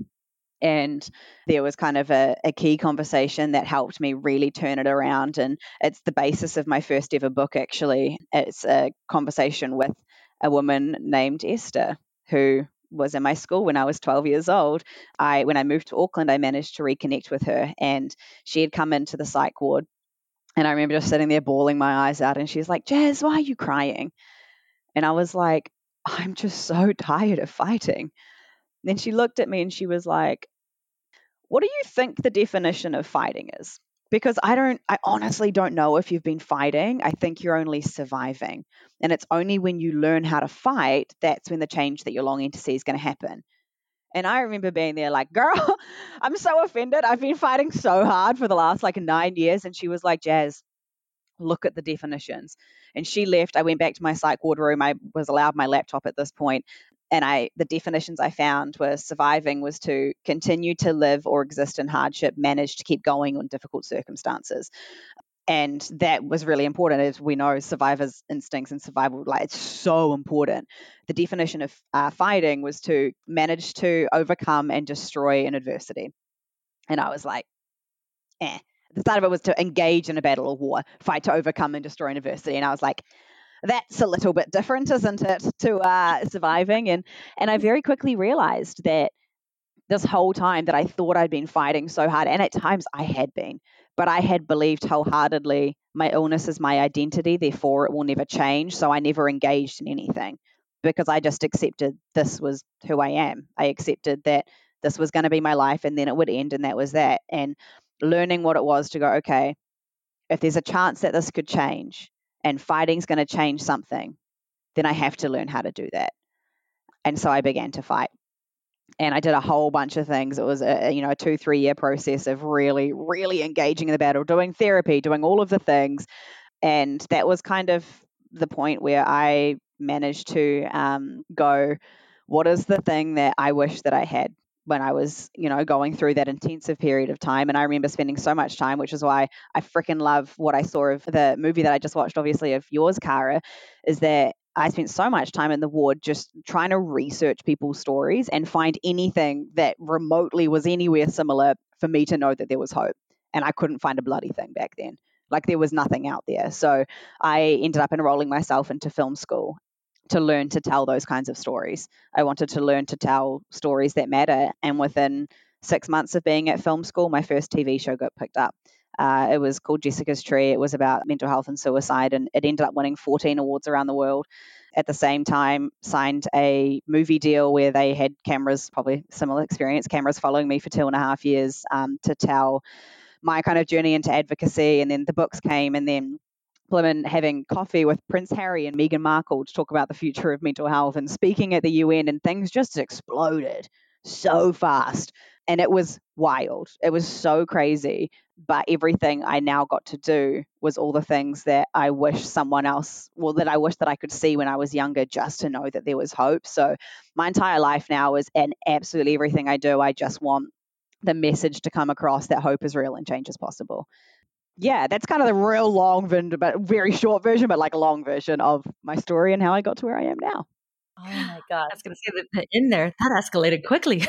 And there was kind of a, a key conversation that helped me really turn it around. And it's the basis of my first ever book, actually. It's a conversation with a woman named Esther, who was in my school when I was twelve years old. I, when I moved to Auckland, I managed to reconnect with her, and she had come into the psych ward. And I remember just sitting there bawling my eyes out, and she's like, Jazz, why are you crying? And I was like, I'm just so tired of fighting. Then she looked at me and she was like, what do you think the definition of fighting is? Because I don't, I honestly don't know if you've been fighting. I think you're only surviving. And it's only when you learn how to fight, that's when the change that you're longing to see is going to happen. And I remember being there like, girl, I'm so offended. I've been fighting so hard for the last like nine years. And she was like, Jazz, look at the definitions. And she left. I went back to my psych ward room. I was allowed my laptop at this point. And I, the definitions I found were surviving was to continue to live or exist in hardship, manage to keep going on difficult circumstances. And that was really important. As we know, survivor's instincts and survival, like, it's so important. The definition of uh, fighting was to manage to overcome and destroy an adversity. And I was like, eh. The start of it was to engage in a battle or war, fight to overcome and destroy an adversity. And I was like, that's a little bit different, isn't it, to uh, surviving? And and I very quickly realized that this whole time that I thought I'd been fighting so hard, and at times I had been, but I had believed wholeheartedly my illness is my identity, therefore it will never change. So I never engaged in anything because I just accepted this was who I am. I accepted that this was going to be my life and then it would end, and that was that. And learning what it was to go, okay, if there's a chance that this could change, and fighting's going to change something, then I have to learn how to do that. And so I began to fight. And I did a whole bunch of things. It was a, you know, a two, three year process of really, really engaging in the battle, doing therapy, doing all of the things. And that was kind of the point where I managed to um, go, what is the thing that I wish that I had when I was, you know, going through that intensive period of time? And I remember spending so much time, which is why I freaking love what I saw of the movie that I just watched, obviously, of yours, Cara, is that I spent so much time in the ward just trying to research people's stories and find anything that remotely was anywhere similar for me to know that there was hope. And I couldn't find a bloody thing back then. Like, there was nothing out there. So I ended up enrolling myself into film school to learn to tell those kinds of stories. I wanted to learn to tell stories that matter. And within six months of being at film school, my first T V show got picked up. Uh, it was called Jessica's Tree. It was about mental health and suicide, and it ended up winning fourteen awards around the world. At the same time, signed a movie deal where they had cameras, probably similar experience, cameras following me for two and a half years um, to tell my kind of journey into advocacy. And then the books came, and then Blimmin having coffee with Prince Harry and Meghan Markle to talk about the future of mental health and speaking at the U N, and things just exploded so fast. And it was wild. It was so crazy. But everything I now got to do was all the things that I wish someone else, well, that I wish that I could see when I was younger, just to know that there was hope. So my entire life now is, and absolutely everything I do, I just want the message to come across that hope is real and change is possible. Yeah, that's kind of the real long, but very short version, but like a long version of my story and how I got to where I am now. Oh my God. I was going to say that the in there, that escalated quickly.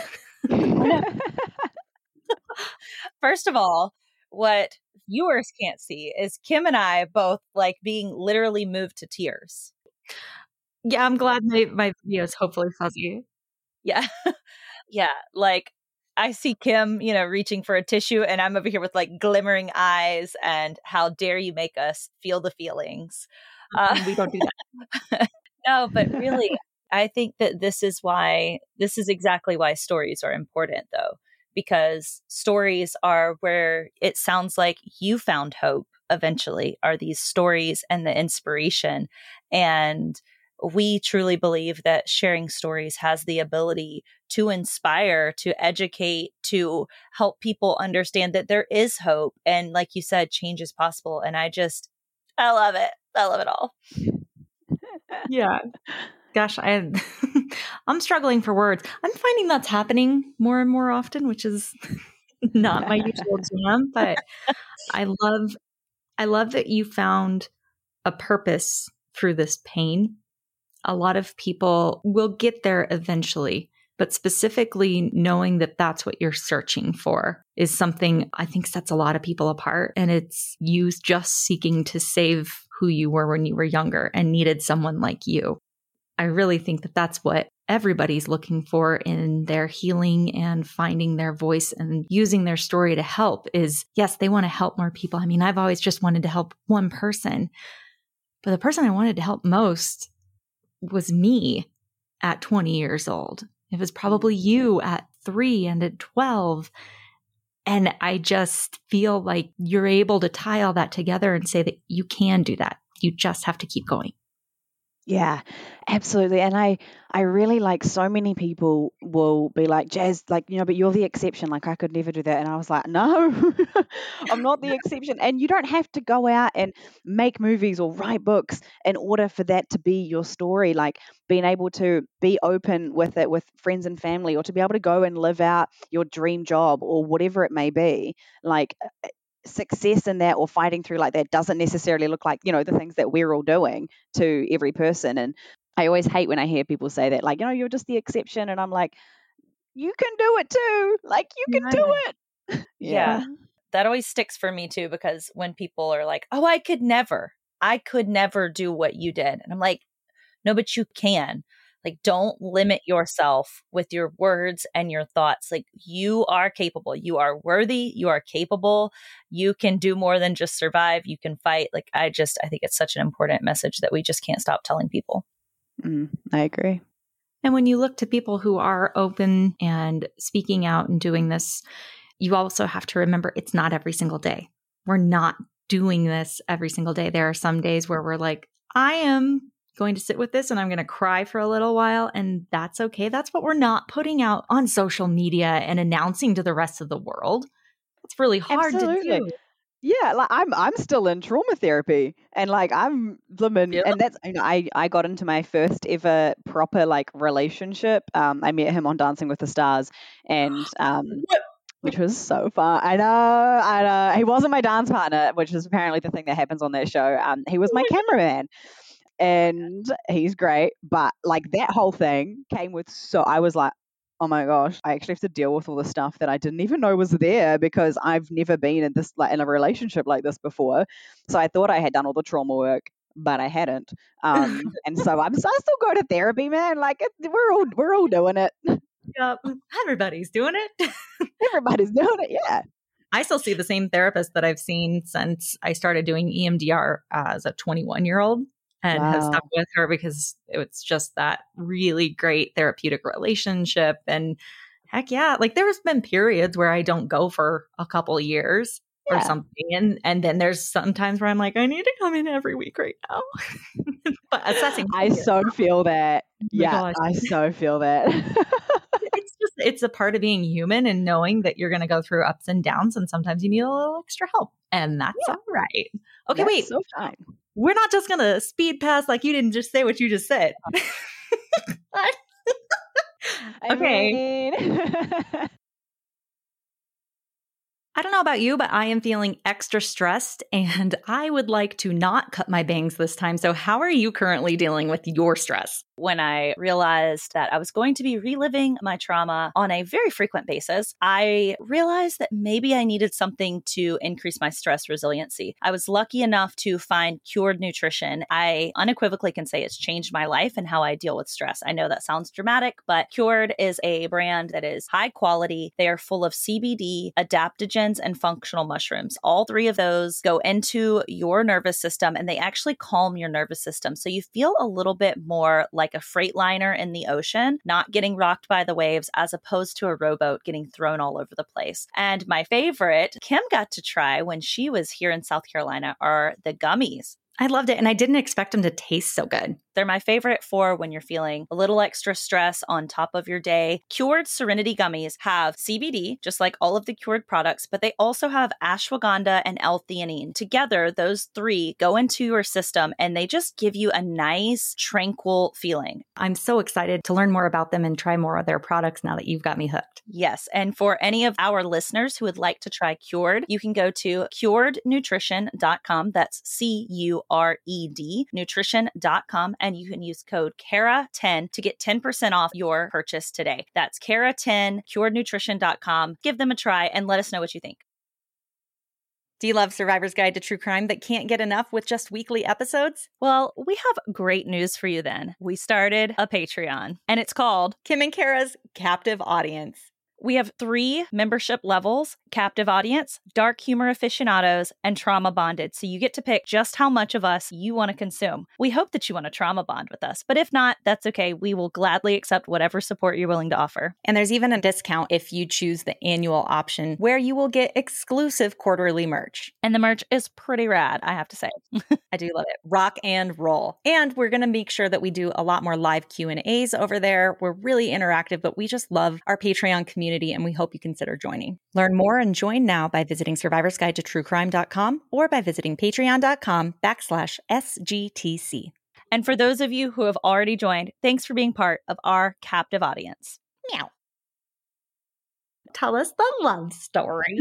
First of all, what viewers can't see is Kim and I both like being literally moved to tears. Yeah, I'm glad my, my video is hopefully fuzzy. Yeah. Yeah. Like I see Kim, you know, reaching for a tissue and I'm over here with like glimmering eyes and how dare you make us feel the feelings. Uh, we don't do that. No, but really, I think that this is why, this is exactly why stories are important though, because stories are where it sounds like you found hope eventually, are these stories and the inspiration. And we truly believe that sharing stories has the ability to inspire, to educate, to help people understand that there is hope. And like you said, change is possible. And I just, I love it. I love it all. Yeah. Gosh, I, I'm struggling for words. I'm finding that's happening more and more often, which is not my usual jam, but I love, I love that you found a purpose through this pain. A lot of people will get there eventually, but specifically knowing that that's what you're searching for is something I think sets a lot of people apart. And it's you just seeking to save who you were when you were younger and needed someone like you. I really think that that's what everybody's looking for in their healing and finding their voice and using their story to help is, yes, they want to help more people. I mean, I've always just wanted to help one person, but the person I wanted to help most was me at twenty years old. It was probably you at three and at twelve. And I just feel like you're able to tie all that together and say that you can do that. You just have to keep going. Yeah, absolutely. And I, I really like so many people will be like, Jazz, like, you know, but you're the exception. Like, I could never do that. And I was like, no, I'm not the exception. And you don't have to go out and make movies or write books in order for that to be your story. Like, being able to be open with it with friends and family, or to be able to go and live out your dream job or whatever it may be. Like, success in that or fighting through like that doesn't necessarily look like, you know, the things that we're all doing to every person. And I always hate when I hear people say that, like, you know, you're just the exception. And I'm like, you can do it too. Like, you can do it. Yeah. yeah. That always sticks for me too, because when people are like, oh, I could never, I could never do what you did. And I'm like, no, but you can. Like, don't limit yourself with your words and your thoughts. Like, you are capable. You are worthy. You are capable. You can do more than just survive. You can fight. Like, I just, I think it's such an important message that we just can't stop telling people. Mm, I agree. And when you look to people who are open and speaking out and doing this, you also have to remember it's not every single day. We're not doing this every single day. There are some days where we're like, I am going to sit with this and I'm going to cry for a little while, and that's okay. That's what we're not putting out on social media and announcing to the rest of the world. It's really hard Absolutely. to do. Yeah, like I'm I'm still in trauma therapy, and like I'm blooming, Yep. and that's, you know, I I got into my first ever proper like relationship. Um, I met him on Dancing with the Stars, and um, which was so fun. I know, I know. He wasn't my dance partner, which is apparently the thing that happens on that show. Um, he was my cameraman. And he's great, but like that whole thing came with, so I was like, oh my gosh, I actually have to deal with all the stuff that I didn't even know was there, because I've never been in this, like, in a relationship like this before. So I thought I had done all the trauma work, but I hadn't. Um, and so I'm so I still go to therapy, man. Like, it, we're all we're all doing it. Yep. Everybody's doing it. Everybody's doing it. Yeah. I still see the same therapist that I've seen since I started doing E M D R as a twenty-one year old. And Wow. have stuck with her because it's just that really great therapeutic relationship. And heck yeah, like there's been periods where I don't go for a couple years Yeah. or something. And and then there's sometimes where I'm like, I need to come in every week right now. But assessing. I so feel that. Oh my Yeah, gosh. I so feel that. It's just, it's a part of being human and knowing that you're going to go through ups and downs. And sometimes you need a little extra help. And that's Yeah. all right. Okay, That's wait. so fine. We're not just going to speed past like you didn't just say what you just said. I Okay. mean, I I don't know about you, but I am feeling extra stressed and I would like to not cut my bangs this time. So how are you currently dealing with your stress? When I realized that I was going to be reliving my trauma on a very frequent basis, I realized that maybe I needed something to increase my stress resiliency. I was lucky enough to find Cured Nutrition. I unequivocally can say it's changed my life and how I deal with stress. I know that sounds dramatic, but Cured is a brand that is high quality. They are full of C B D, adaptogens, and functional mushrooms. All three of those go into your nervous system and they actually calm your nervous system. So you feel a little bit more like a freight liner in the ocean, not getting rocked by the waves, as opposed to a rowboat getting thrown all over the place. And my favorite, Kim got to try when she was here in South Carolina, are the gummies. I loved it. And I didn't expect them to taste so good. They're my favorite for when you're feeling a little extra stress on top of your day. Cured Serenity Gummies have C B D, just like all of the Cured products, but they also have ashwagandha and L-theanine. Together, those three go into your system and they just give you a nice, tranquil feeling. I'm so excited to learn more about them and try more of their products now that you've got me hooked. Yes. And for any of our listeners who would like to try Cured, you can go to cured nutrition dot com. That's C U R E D, nutrition dot com. And you can use code C A R A ten to get ten percent off your purchase today. That's C A R A ten, cured nutrition dot com. Give them a try and let us know what you think. Do you love Survivor's Guide to True Crime but can't get enough with just weekly episodes? Well, we have great news for you then. We started a Patreon and it's called Kim and Kara's Captive Audience. We have three membership levels: captive audience, dark humor aficionados, and trauma bonded. So you get to pick just how much of us you want to consume. We hope that you want to trauma bond with us, but if not, that's okay. We will gladly accept whatever support you're willing to offer. And there's even a discount if you choose the annual option, where you will get exclusive quarterly merch. And the merch is pretty rad, I have to say. I do love it. Rock and roll. And we're going to make sure that we do a lot more live Q and A's over there. We're really interactive, but we just love our Patreon community. And we hope you consider joining. Learn more and join now by visiting survivors guide to true crime dot com or by visiting patreon.com backslash SGTC. And for those of you who have already joined, thanks for being part of our captive audience. Meow. Tell us the love story.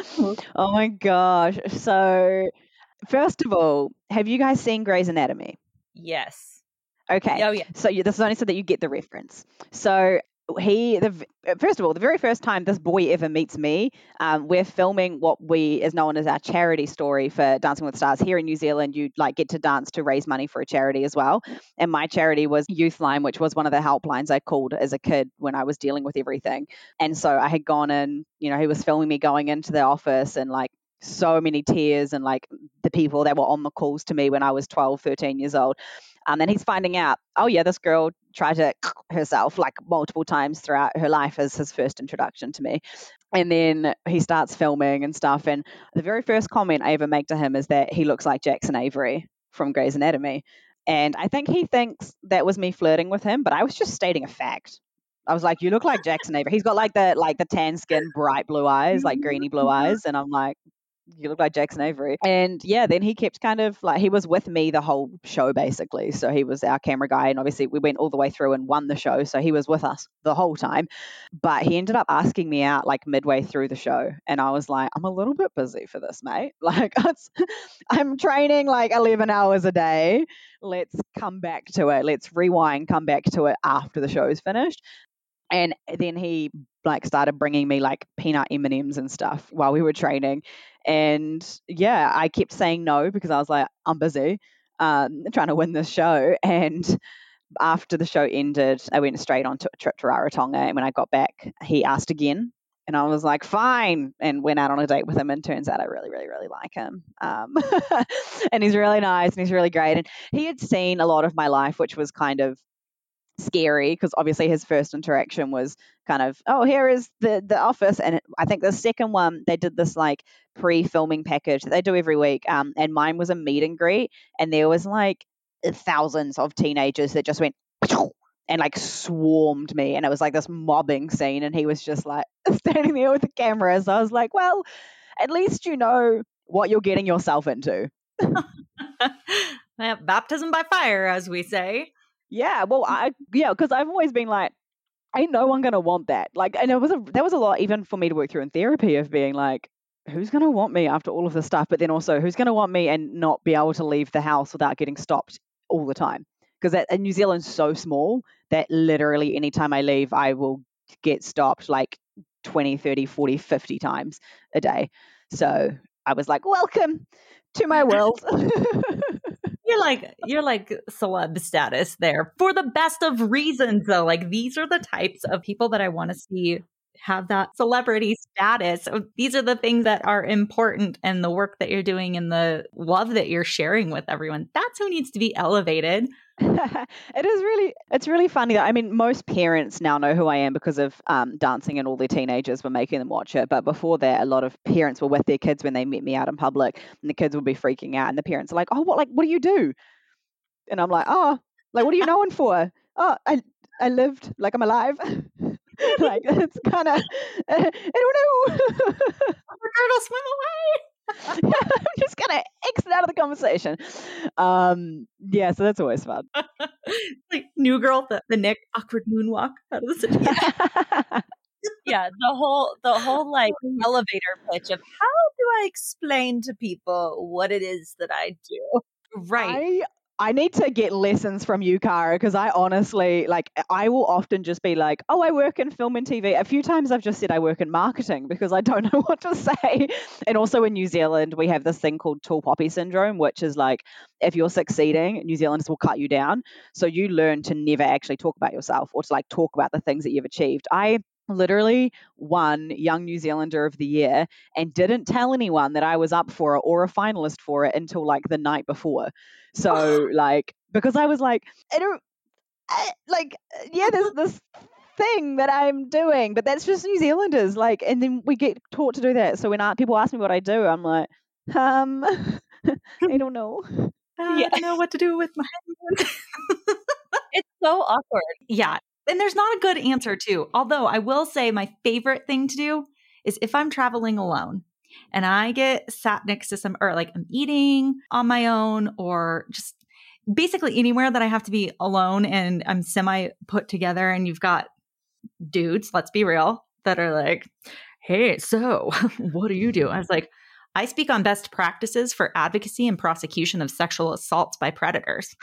Oh my gosh. So, first of all, have you guys seen Grey's Anatomy? Yes. Okay. Oh, yeah. So you, this is only so that you get the reference. So he, the first of all, the very first time this boy ever meets me, um, we're filming what we is known as our charity story for Dancing with the Stars here in New Zealand. You like get to dance to raise money for a charity as well. And my charity was Youthline, which was one of the helplines I called as a kid when I was dealing with everything. And so I had gone in, you know, he was filming me going into the office and like so many tears and like the people that were on the calls to me when I was twelve, thirteen years old. Um, and he's finding out, oh yeah, this girl tried to herself like multiple times throughout her life as his first introduction to me. And then he starts filming and stuff. And the very first comment I ever make to him is that he looks like Jackson Avery from Grey's Anatomy. And I think he thinks that was me flirting with him, but I was just stating a fact. I was like, you look like Jackson Avery. He's got like the like the tan skin, bright blue eyes, like greeny blue eyes. And I'm like, you look like Jackson Avery. And yeah, then he kept kind of like, he was with me the whole show basically. So he was our camera guy. And obviously we went all the way through and won the show. So he was with us the whole time. But he ended up asking me out like midway through the show. And I was like, I'm a little bit busy for this, mate. Like it's, I'm training like eleven hours a day. Let's come back to it. Let's rewind, come back to it after the show's finished. And then he like started bringing me like peanut M and M's and stuff while we were training. And yeah, I kept saying no because I was like, I'm busy um, trying to win this show. And after the show ended, I went straight on to a trip to Rarotonga. And when I got back, he asked again. And I was like, fine, and went out on a date with him. And turns out I really, really, really like him. Um, and he's really nice and he's really great. And he had seen a lot of my life, which was kind of scary because obviously his first interaction was kind of, oh, here is the the office. And it, I think the second one, they did this like pre-filming package that they do every week. Um, and mine was a meet and greet. And there was like thousands of teenagers that just went and like swarmed me. And it was like this mobbing scene. And he was just like standing there with the camera. So I was like, well, at least you know what you're getting yourself into. Baptism by fire, as we say. Yeah, well, I yeah, because I've always been like, ain't no one gonna want that. Like, and it was a that was a lot even for me to work through in therapy of being like, who's going to want me after all of this stuff? But then also, who's going to want me and not be able to leave the house without getting stopped all the time? Because New Zealand's so small that literally anytime I leave, I will get stopped like twenty, thirty, forty, fifty times a day. So I was like, welcome to my world. You're like, you're like celeb status there for the best of reasons, though. Like, these are the types of people that I want to see have that celebrity status. So these are the things that are important, and the work that you're doing and the love that you're sharing with everyone. That's who needs to be elevated. It is really, it's really funny. I mean, most parents now know who I am because of um, dancing, and all their teenagers were making them watch it. But before that, a lot of parents were with their kids when they met me out in public, and the kids would be freaking out, and the parents are like, "Oh, what? Like, what do you do?" And I'm like, "Oh, like, what are you known for?" "Oh, I, I lived, like, I'm alive." Like, it's kind of, I don't know. Turtle, swim away. I'm just gonna exit out of the conversation. Um, yeah, so that's always fun. Like New Girl, the, the Nick awkward moonwalk out of the situation. Yeah, the whole the whole like elevator pitch of how do I explain to people what it is that I do? Right. I I need to get lessons from you, Cara, because I honestly, like, I will often just be like, oh, I work in film and T V. A few times I've just said I work in marketing because I don't know what to say. And also in New Zealand, we have this thing called tall poppy syndrome, which is like, if you're succeeding, New Zealanders will cut you down. So you learn to never actually talk about yourself or to like talk about the things that you've achieved. I literally won Young New Zealander of the Year and didn't tell anyone that I was up for it or a finalist for it until like the night before. So like, because I was like, I don't, I, like, yeah, there's this thing that I'm doing, but that's just New Zealanders. Like, and then we get taught to do that. So when I, people ask me what I do, I'm like, um, I don't know. Uh, yeah. I don't know what to do with my hands. It's so awkward. Yeah. And there's not a good answer too. Although I will say my favorite thing to do is if I'm traveling alone and I get sat next to some, or like I'm eating on my own, or just basically anywhere that I have to be alone and I'm semi put together, and you've got dudes, let's be real, that are like, hey, so what do you do? I was like, I speak on best practices for advocacy and prosecution of sexual assaults by predators.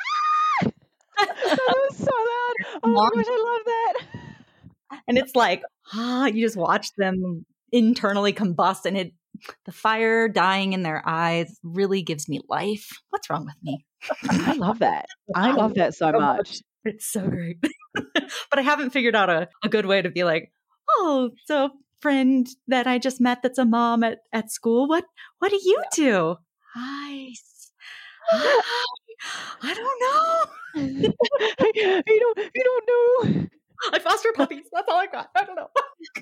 That was so loud. Oh my gosh, I love that. And it's like, ah, you just watch them internally combust, and it, the fire dying in their eyes really gives me life. What's wrong with me? I love that. I love that so much. It's so great. But I haven't figured out a, a good way to be like, oh, so friend that I just met that's a mom at, at school. What what do you do? Hi. Hi. I don't know. you don't you don't know. I foster puppies. That's all I got. I don't know.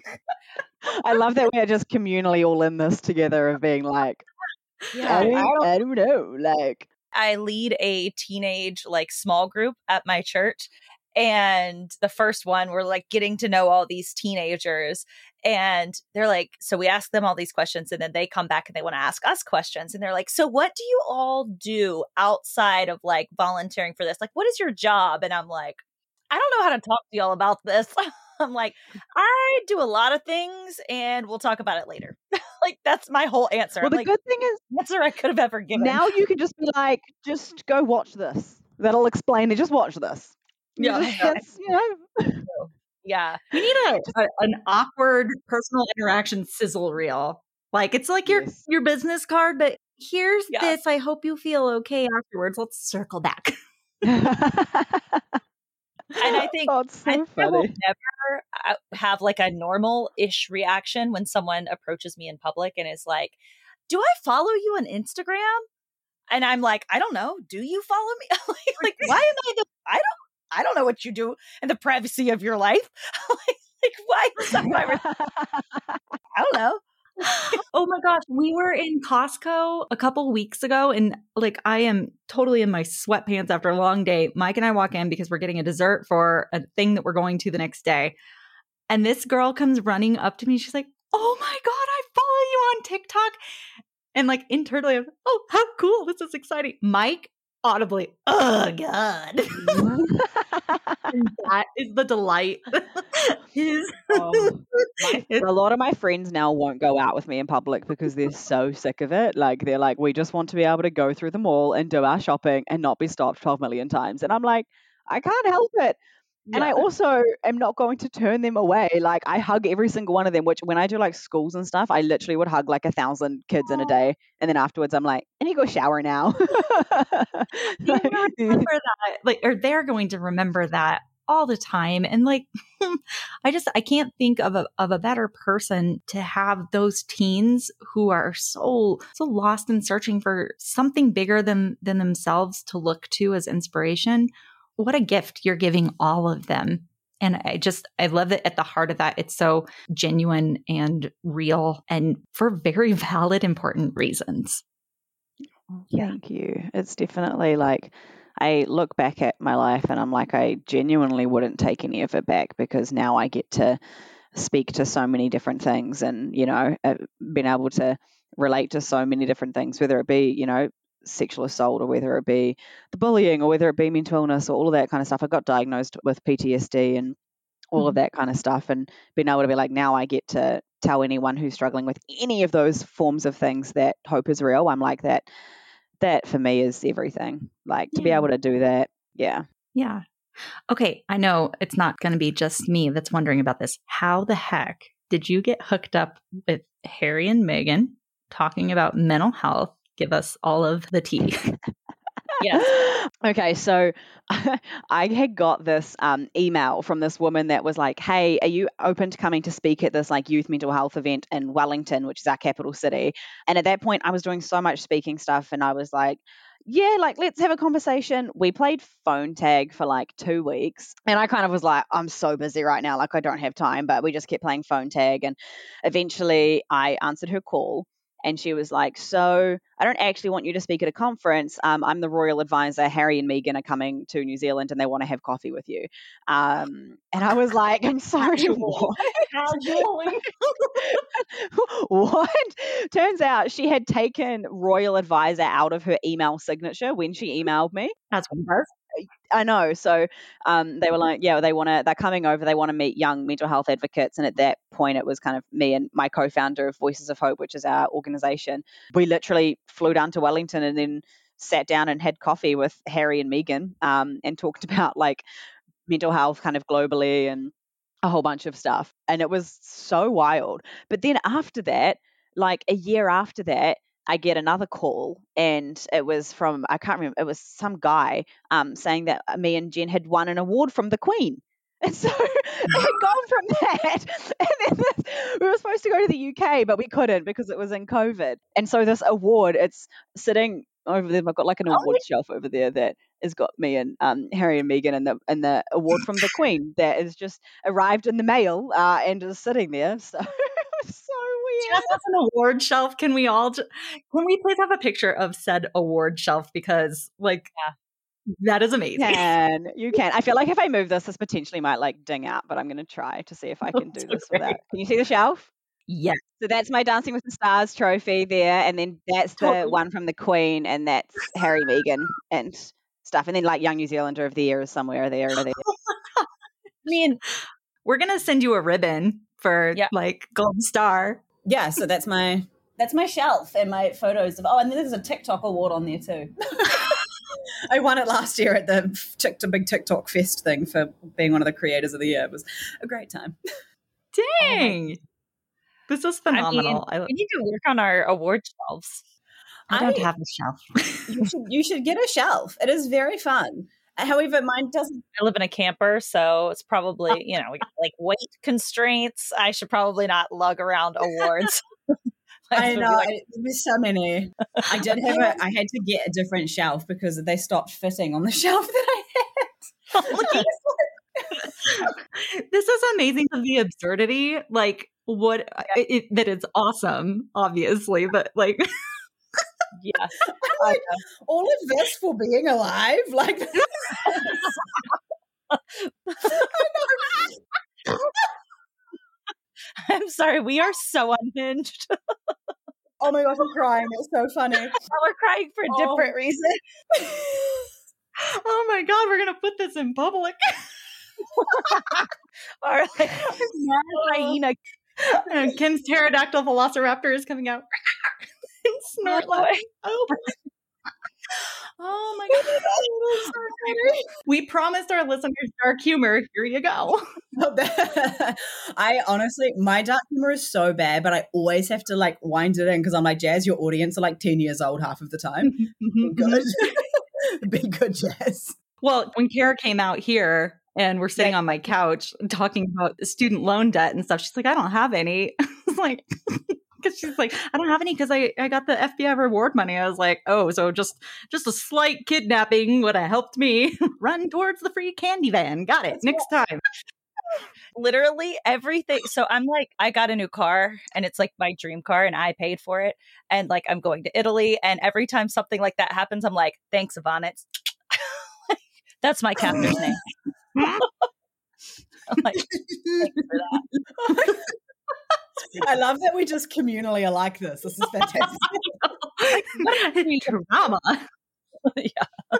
I love that we are just communally all in this together of being like, yeah, I don't, I don't, I don't know. Like, I lead a teenage like small group at my church. And the first one, we're like getting to know all these teenagers, and they're like, so we ask them all these questions, and then they come back and they want to ask us questions. And they're like, so what do you all do outside of like volunteering for this? Like, what is your job? And I'm like, I don't know how to talk to y'all about this. I'm like, I do a lot of things and we'll talk about it later. Like, that's my whole answer. Well, I'm the like, good thing is, answer I could have ever given. Now you can just be like, just go watch this. That'll explain it. Just watch this. Yeah. Just, that's, you know. Yeah. We need a, a an awkward personal interaction sizzle reel. Like, it's like your Yes. your business card, but here's Yeah. this. I hope you feel okay afterwards. Let's circle back. And I think Oh, it's so I think I funny. will never uh, have like a normal-ish reaction when someone approaches me in public and is like, do I follow you on Instagram? And I'm like, I don't know. Do you follow me? like, like, why am I the, I don't, I don't know what you do in the privacy of your life. like, like, why? is that my re- I don't know. Oh my gosh, we were in Costco a couple weeks ago, and like I am totally in my sweatpants after a long day. Mike and I walk in because we're getting a dessert for a thing that we're going to the next day. And this girl comes running up to me. She's like, oh my God, I follow you on TikTok. And like internally, I'm like, oh, how cool. This is exciting. Mike audibly, oh God. And that is the delight. is, Oh, my, a lot of my friends now won't go out with me in public because they're so sick of it. Like, they're like, we just want to be able to go through the mall and do our shopping and not be stopped twelve million times. And I'm like, I can't help it. And yeah. I also am not going to turn them away. Like, I hug every single one of them, which when I do like schools and stuff, I literally would hug like a thousand kids in a day. And then afterwards, I'm like, I need to go shower now. They remember that, like, or they're going to remember that all the time. And like, I just, I can't think of a, of a better person to have those teens who are so, so lost and searching for something bigger than, than themselves to look to as inspiration. What a gift you're giving all of them. And I just, I love that at the heart of that, it's so genuine and real and for very valid, important reasons. Thank you. It's definitely like, I look back at my life and I'm like, I genuinely wouldn't take any of it back because now I get to speak to so many different things and, you know, uh, being able to relate to so many different things, whether it be, you know, sexual assault or whether it be the bullying or whether it be mental illness or all of that kind of stuff. I got diagnosed with P T S D and all mm-hmm. of that kind of stuff, and being able to be like, now I get to tell anyone who's struggling with any of those forms of things that hope is real. I'm like, that that for me is everything. Like to yeah. be able to do that. Yeah. Yeah. Okay. I know it's not going to be just me that's wondering about this. How the heck did you get hooked up with Harry and Meghan talking about mental health? Give us all of the tea. Yes. Okay, so I had got this um, email from this woman that was like, hey, are you open to coming to speak at this like youth mental health event in Wellington, which is our capital city? And at that point, I was doing so much speaking stuff and I was like, yeah, like, let's have a conversation. We played phone tag for like two weeks. And I kind of was like, I'm so busy right now. Like, I don't have time. But we just kept playing phone tag. And eventually I answered her call. And she was like, so I don't actually want you to speak at a conference. Um, I'm the royal advisor. Harry and Meghan are coming to New Zealand and they want to have coffee with you. Um, and I was like, I'm sorry, what? What? Turns out she had taken royal advisor out of her email signature when she emailed me. That's what it was. I know. So um, they were like, yeah, they want to, they're coming over. They want to meet young mental health advocates. And at that point, it was kind of me and my co-founder of Voices of Hope, which is our organization. We literally flew down to Wellington and then sat down and had coffee with Harry and Meghan um, and talked about like mental health kind of globally and a whole bunch of stuff. And it was so wild. But then after that, like a year after that, I get another call and it was from, I can't remember, it was some guy um, saying that me and Jen had won an award from the Queen. And so it had gone from that. And then this, we were supposed to go to the U K, but we couldn't because it was in COVID. And so this award, it's sitting over there. I've got like an award oh, shelf over there that has got me and um, Harry and Meghan and the, and the award from the Queen that has just arrived in the mail uh, and is sitting there. So it's so weird. Just as an award shelf, can we all, can we please have a picture of said award shelf? Because like, yeah, that is amazing. You can, you can. I feel like if I move this, this potentially might like ding out, but I'm going to try to see if I can do this great. without. Can you see the shelf? Yes. So that's my Dancing with the Stars trophy there. And then that's the totally. one from the Queen. And that's Harry, Meghan and stuff. And then like Young New Zealander of the Year is somewhere there. there. I mean, we're going to send you a ribbon for yep. like Gold Star. Yeah. So that's my, that's my shelf and my photos of, oh, and there's a TikTok award on there too. I won it last year at the TikTok, big TikTok fest thing for being one of the creators of the year. It was a great time. Dang. Oh, this is phenomenal. I mean, we need to work on our award shelves. I don't I, have a shelf. you, should, you should get a shelf. It is very fun. However, mine doesn't. I live in a camper, so it's probably, you know, we got like weight constraints. I should probably not lug around awards. I know. Like, there's so many. I did have a, I had to get a different shelf because they stopped fitting on the shelf that I had. Oh, this is amazing of the absurdity. Like, what yeah. it, it, that is awesome, obviously, but like, yes, I'm like, all of this for being alive, like, I know. I'm sorry, we are so unhinged. Oh my gosh, I'm crying. It's so funny. We're crying for a different oh. reason. Oh my God, we're going to put this in public. Or like mad hyena. And Kim's pterodactyl velociraptor is coming out and snort Oh, laughing. Oh. Oh my God. We promised our listeners dark humor. Here you go. I honestly, my dark humor is so bad, but I always have to like wind it in because I'm like, Jazz, your audience are like ten years old half of the time. Be good. Be good, Jazz. Well, when Kara came out here and we're sitting Yeah. on my couch talking about student loan debt and stuff, she's like, I don't have any. I was like, because she's like, I don't have any because I, I got the F B I reward money. I was like, oh, so just just a slight kidnapping would have helped me run towards the free candy van. Got it. That's Next time. Literally everything. So I'm like, I got a new car and it's like my dream car and I paid for it. And like, I'm going to Italy. And every time something like that happens, I'm like, thanks, Yvonne. It's that's my captor's name. I'm like, thanks for that. I love that we just communally are like this. This is fantastic. Drama. Yeah.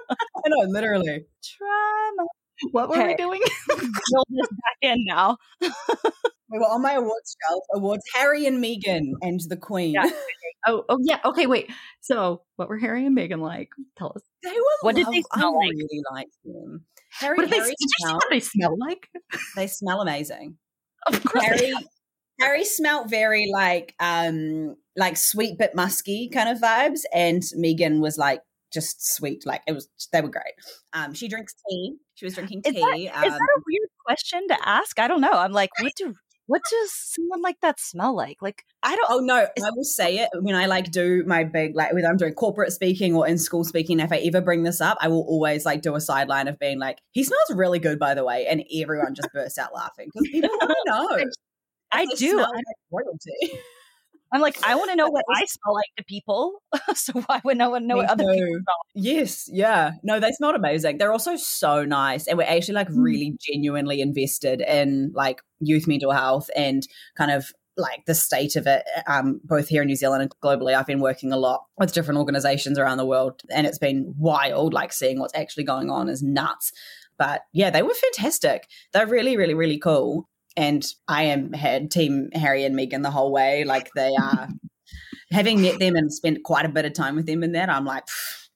I know, literally. Trauma. What were Okay. we doing? Build this back in now. We were on my awards shelf. Awards, Harry and Meghan and the Queen. Yeah. Oh, oh yeah. Okay, wait. So, what were Harry and Meghan like? Tell us. They were What did love- they smell I like? really liked them. Harry, What did they, Harry did you see smell, what they smell like? they smell amazing. Of course. they Harry Harry smelled very like um like sweet but musky kind of vibes, and Meghan was like just sweet. Like it was, they were great. Um, she drinks tea. She was drinking Is tea. that, is um, that a weird question to ask? I don't know. I'm like, what do what does someone like that smell like? Like, I don't. Oh no, I will say it when I like do my big, like whether I'm doing corporate speaking or in school speaking, if I ever bring this up, I will always like do a sideline of being like, he smells really good, by the way. And everyone just bursts out laughing because people want to know. I They do. smell I- like royalty. I'm like, I want to know what I smell like to people. So why would no one know Me what other people too. smell Yes, yeah. No, they smelled amazing. They're also so nice. And we're actually like really genuinely invested in like youth mental health and kind of like the state of it, um, both here in New Zealand and globally. I've been working a lot with different organizations around the world, and it's been wild, like seeing what's actually going on is nuts. But yeah, they were fantastic. They're really, really, really cool. And I am had team Harry and Meghan the whole way. Like they are, having met them and spent quite a bit of time with them in that, I'm like, pfft,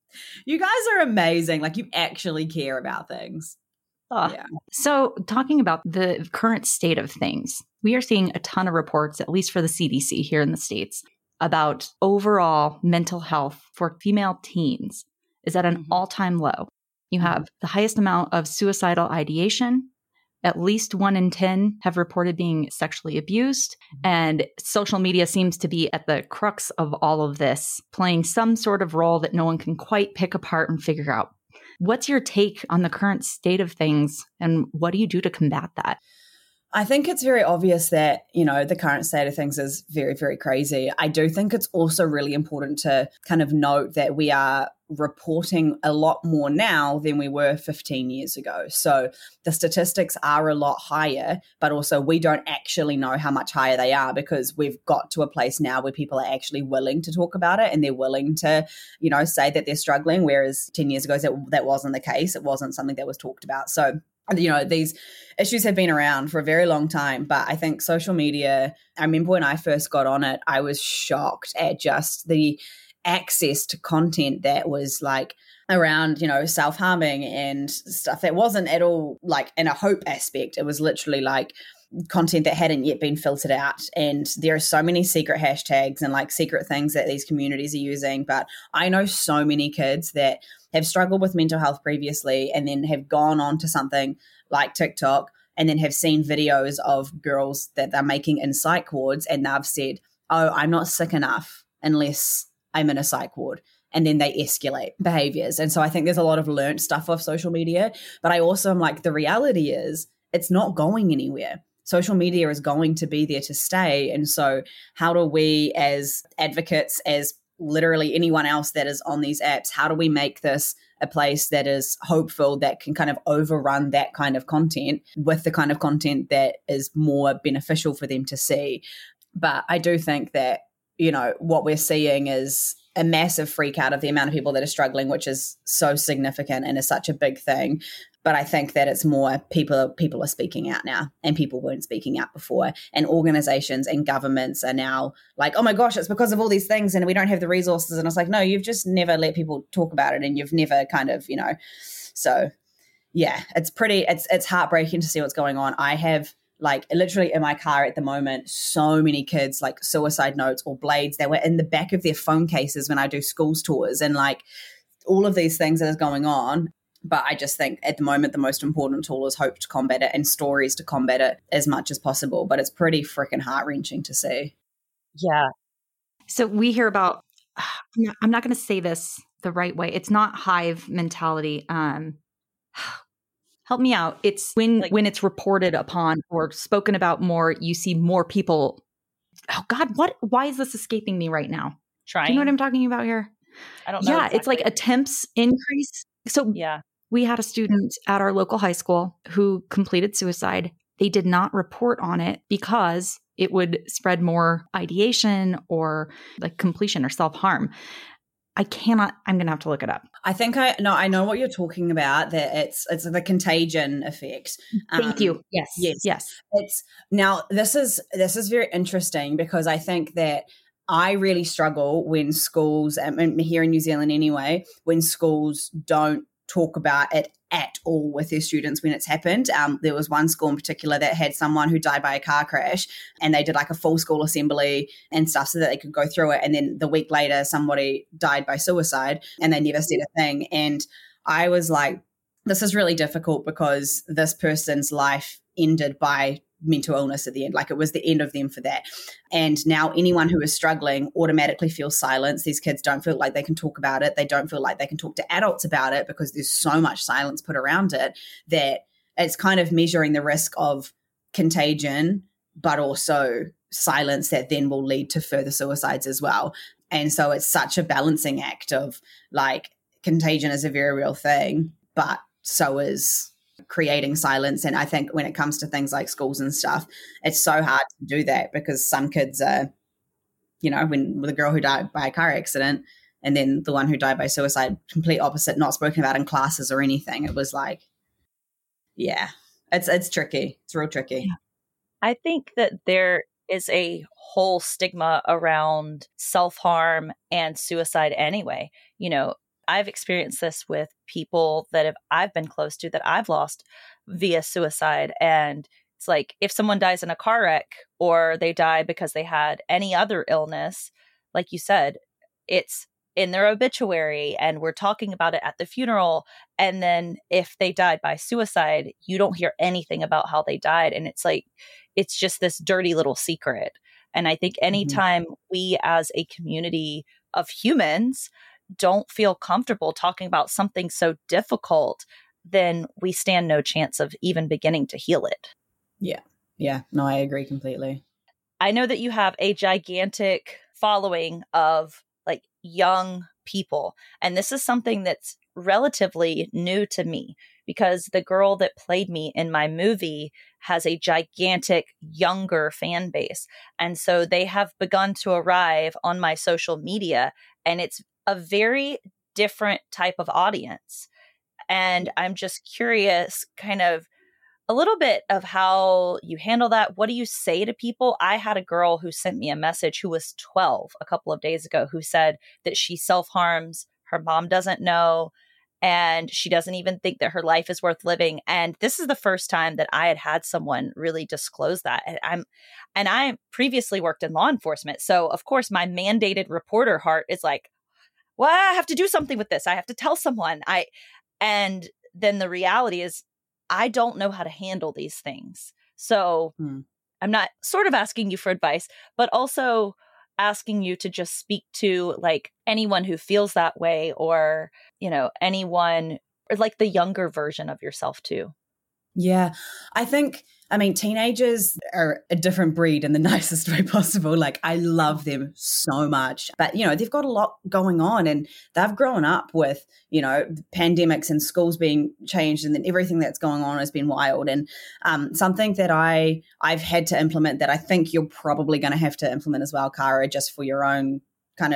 you guys are amazing. Like you actually care about things. Oh, Yeah. So, talking about the current state of things, we are seeing a ton of reports, at least for the C D C here in the States, about overall mental health for female teens is at an Mhm. all-time low. You have the highest amount of suicidal ideation. At least one in ten have reported being sexually abused. And social media seems to be at the crux of all of this, playing some sort of role that no one can quite pick apart and figure out. What's your take on the current state of things, and what do you do to combat that? I think it's very obvious that, you know, the current state of things is very, very crazy. I do think it's also really important to kind of note that we are reporting a lot more now than we were fifteen years ago. So the statistics are a lot higher, but also we don't actually know how much higher they are because we've got to a place now where people are actually willing to talk about it and they're willing to, you know, say that they're struggling, whereas ten years ago that, that wasn't the case. It wasn't something that was talked about. So you know, these issues have been around for a very long time, but I think social media, I remember when I first got on it, I was shocked at just the access to content that was like around, you know, self-harming and stuff that wasn't at all like in a hope aspect. It was literally like content that hadn't yet been filtered out. And there are so many secret hashtags and like secret things that these communities are using. But I know so many kids that have struggled with mental health previously and then have gone on to something like TikTok and then have seen videos of girls that they're making in psych wards and they've said, oh, I'm not sick enough unless I'm in a psych ward. And then they escalate behaviors. And so I think there's a lot of learned stuff off social media. But I also am like, the reality is it's not going anywhere. Social media is going to be there to stay. And so how do we as advocates, as literally anyone else that is on these apps, how do we make this a place that is hopeful, that can kind of overrun that kind of content with the kind of content that is more beneficial for them to see? But I do think that, you know, what we're seeing is a massive freak out of the amount of people that are struggling, which is so significant and is such a big thing. But I think that it's more people people are speaking out now, and people weren't speaking out before. And organizations and governments are now like, oh my gosh, it's because of all these things and we don't have the resources. And it's like, no, you've just never let people talk about it, and you've never kind of, you know, so yeah, it's pretty, it's it's heartbreaking to see what's going on. I have like literally in my car at the moment, so many kids like suicide notes or blades that were in the back of their phone cases when I do schools tours, and like all of these things that is going on. But I just think at the moment, the most important tool is hope to combat it and stories to combat it as much as possible. But it's pretty freaking heart-wrenching to see. Yeah. So we hear about, I'm not going to say this the right way. It's not hive mentality. Um, help me out. It's when, like, when it's reported upon or spoken about more, you see more people. Oh God, what, why is this escaping me right now? Trying. Do you know what I'm talking about here? I don't know. Yeah. Exactly. It's like attempts increase. So yeah. We had a student at our local high school who completed suicide. They did not report on it because it would spread more ideation or like completion or self-harm. I cannot, I'm going to have to look it up. I think I, no, I know what you're talking about, that it's, it's the contagion effect. Thank um, you. Yes. Yes. Yes. It's now, this is, this is very interesting because I think that I really struggle when schools, and here in New Zealand anyway, when schools don't talk about it at all with their students when it's happened. Um, there was one school in particular that had someone who died by a car crash, and they did like a full school assembly and stuff so that they could go through it. And then the week later, somebody died by suicide, and they never said a thing. And I was like, this is really difficult because this person's life ended by mental illness at the end. Like it was the end of them for that. And now anyone who is struggling automatically feels silence. These kids don't feel like they can talk about it. They don't feel like they can talk to adults about it because there's so much silence put around it that it's kind of measuring the risk of contagion, but also silence that then will lead to further suicides as well. And so it's such a balancing act of like contagion is a very real thing, but so is creating silence. And I think when it comes to things like schools and stuff, it's so hard to do that because some kids are, you know, when the girl who died by a car accident and then the one who died by suicide, complete opposite, not spoken about in classes or anything. It was like, yeah, it's it's tricky. It's real tricky. Yeah. I think that there is a whole stigma around self-harm and suicide anyway. You know, I've experienced this with people that have I've been close to that I've lost via suicide. And it's like if someone dies in a car wreck or they die because they had any other illness, like you said, it's in their obituary and we're talking about it at the funeral. And then if they died by suicide, you don't hear anything about how they died. And it's like, it's just this dirty little secret. And I think anytime mm-hmm. we as a community of humans don't feel comfortable talking about something so difficult, then we stand no chance of even beginning to heal it. Yeah. Yeah. No, I agree completely. I know that you have a gigantic following of like young people. And this is something that's relatively new to me because the girl that played me in my movie has a gigantic younger fan base. And so they have begun to arrive on my social media, and it's a very different type of audience. And I'm just curious, kind of a little bit of how you handle that. What do you say to people? I had a girl who sent me a message who was twelve a couple of days ago who said that she self-harms. Her mom doesn't know, and she doesn't even think that her life is worth living. And this is the first time that I had had someone really disclose that. And I'm, and I previously worked in law enforcement. So of course my mandated reporter heart is like, well, I have to do something with this. I have to tell someone. I, and then the reality is I don't know how to handle these things. So hmm. I'm not sort of asking you for advice, but also asking you to just speak to like anyone who feels that way, or, you know, anyone, or like the younger version of yourself too. Yeah, I think, I mean, teenagers are a different breed in the nicest way possible. Like, I love them so much. But, you know, they've got a lot going on, and they've grown up with, you know, pandemics and schools being changed, and then everything that's going on has been wild. And um, something that I, I've had to implement that I think you're probably going to have to implement as well, Cara, just for your own kind of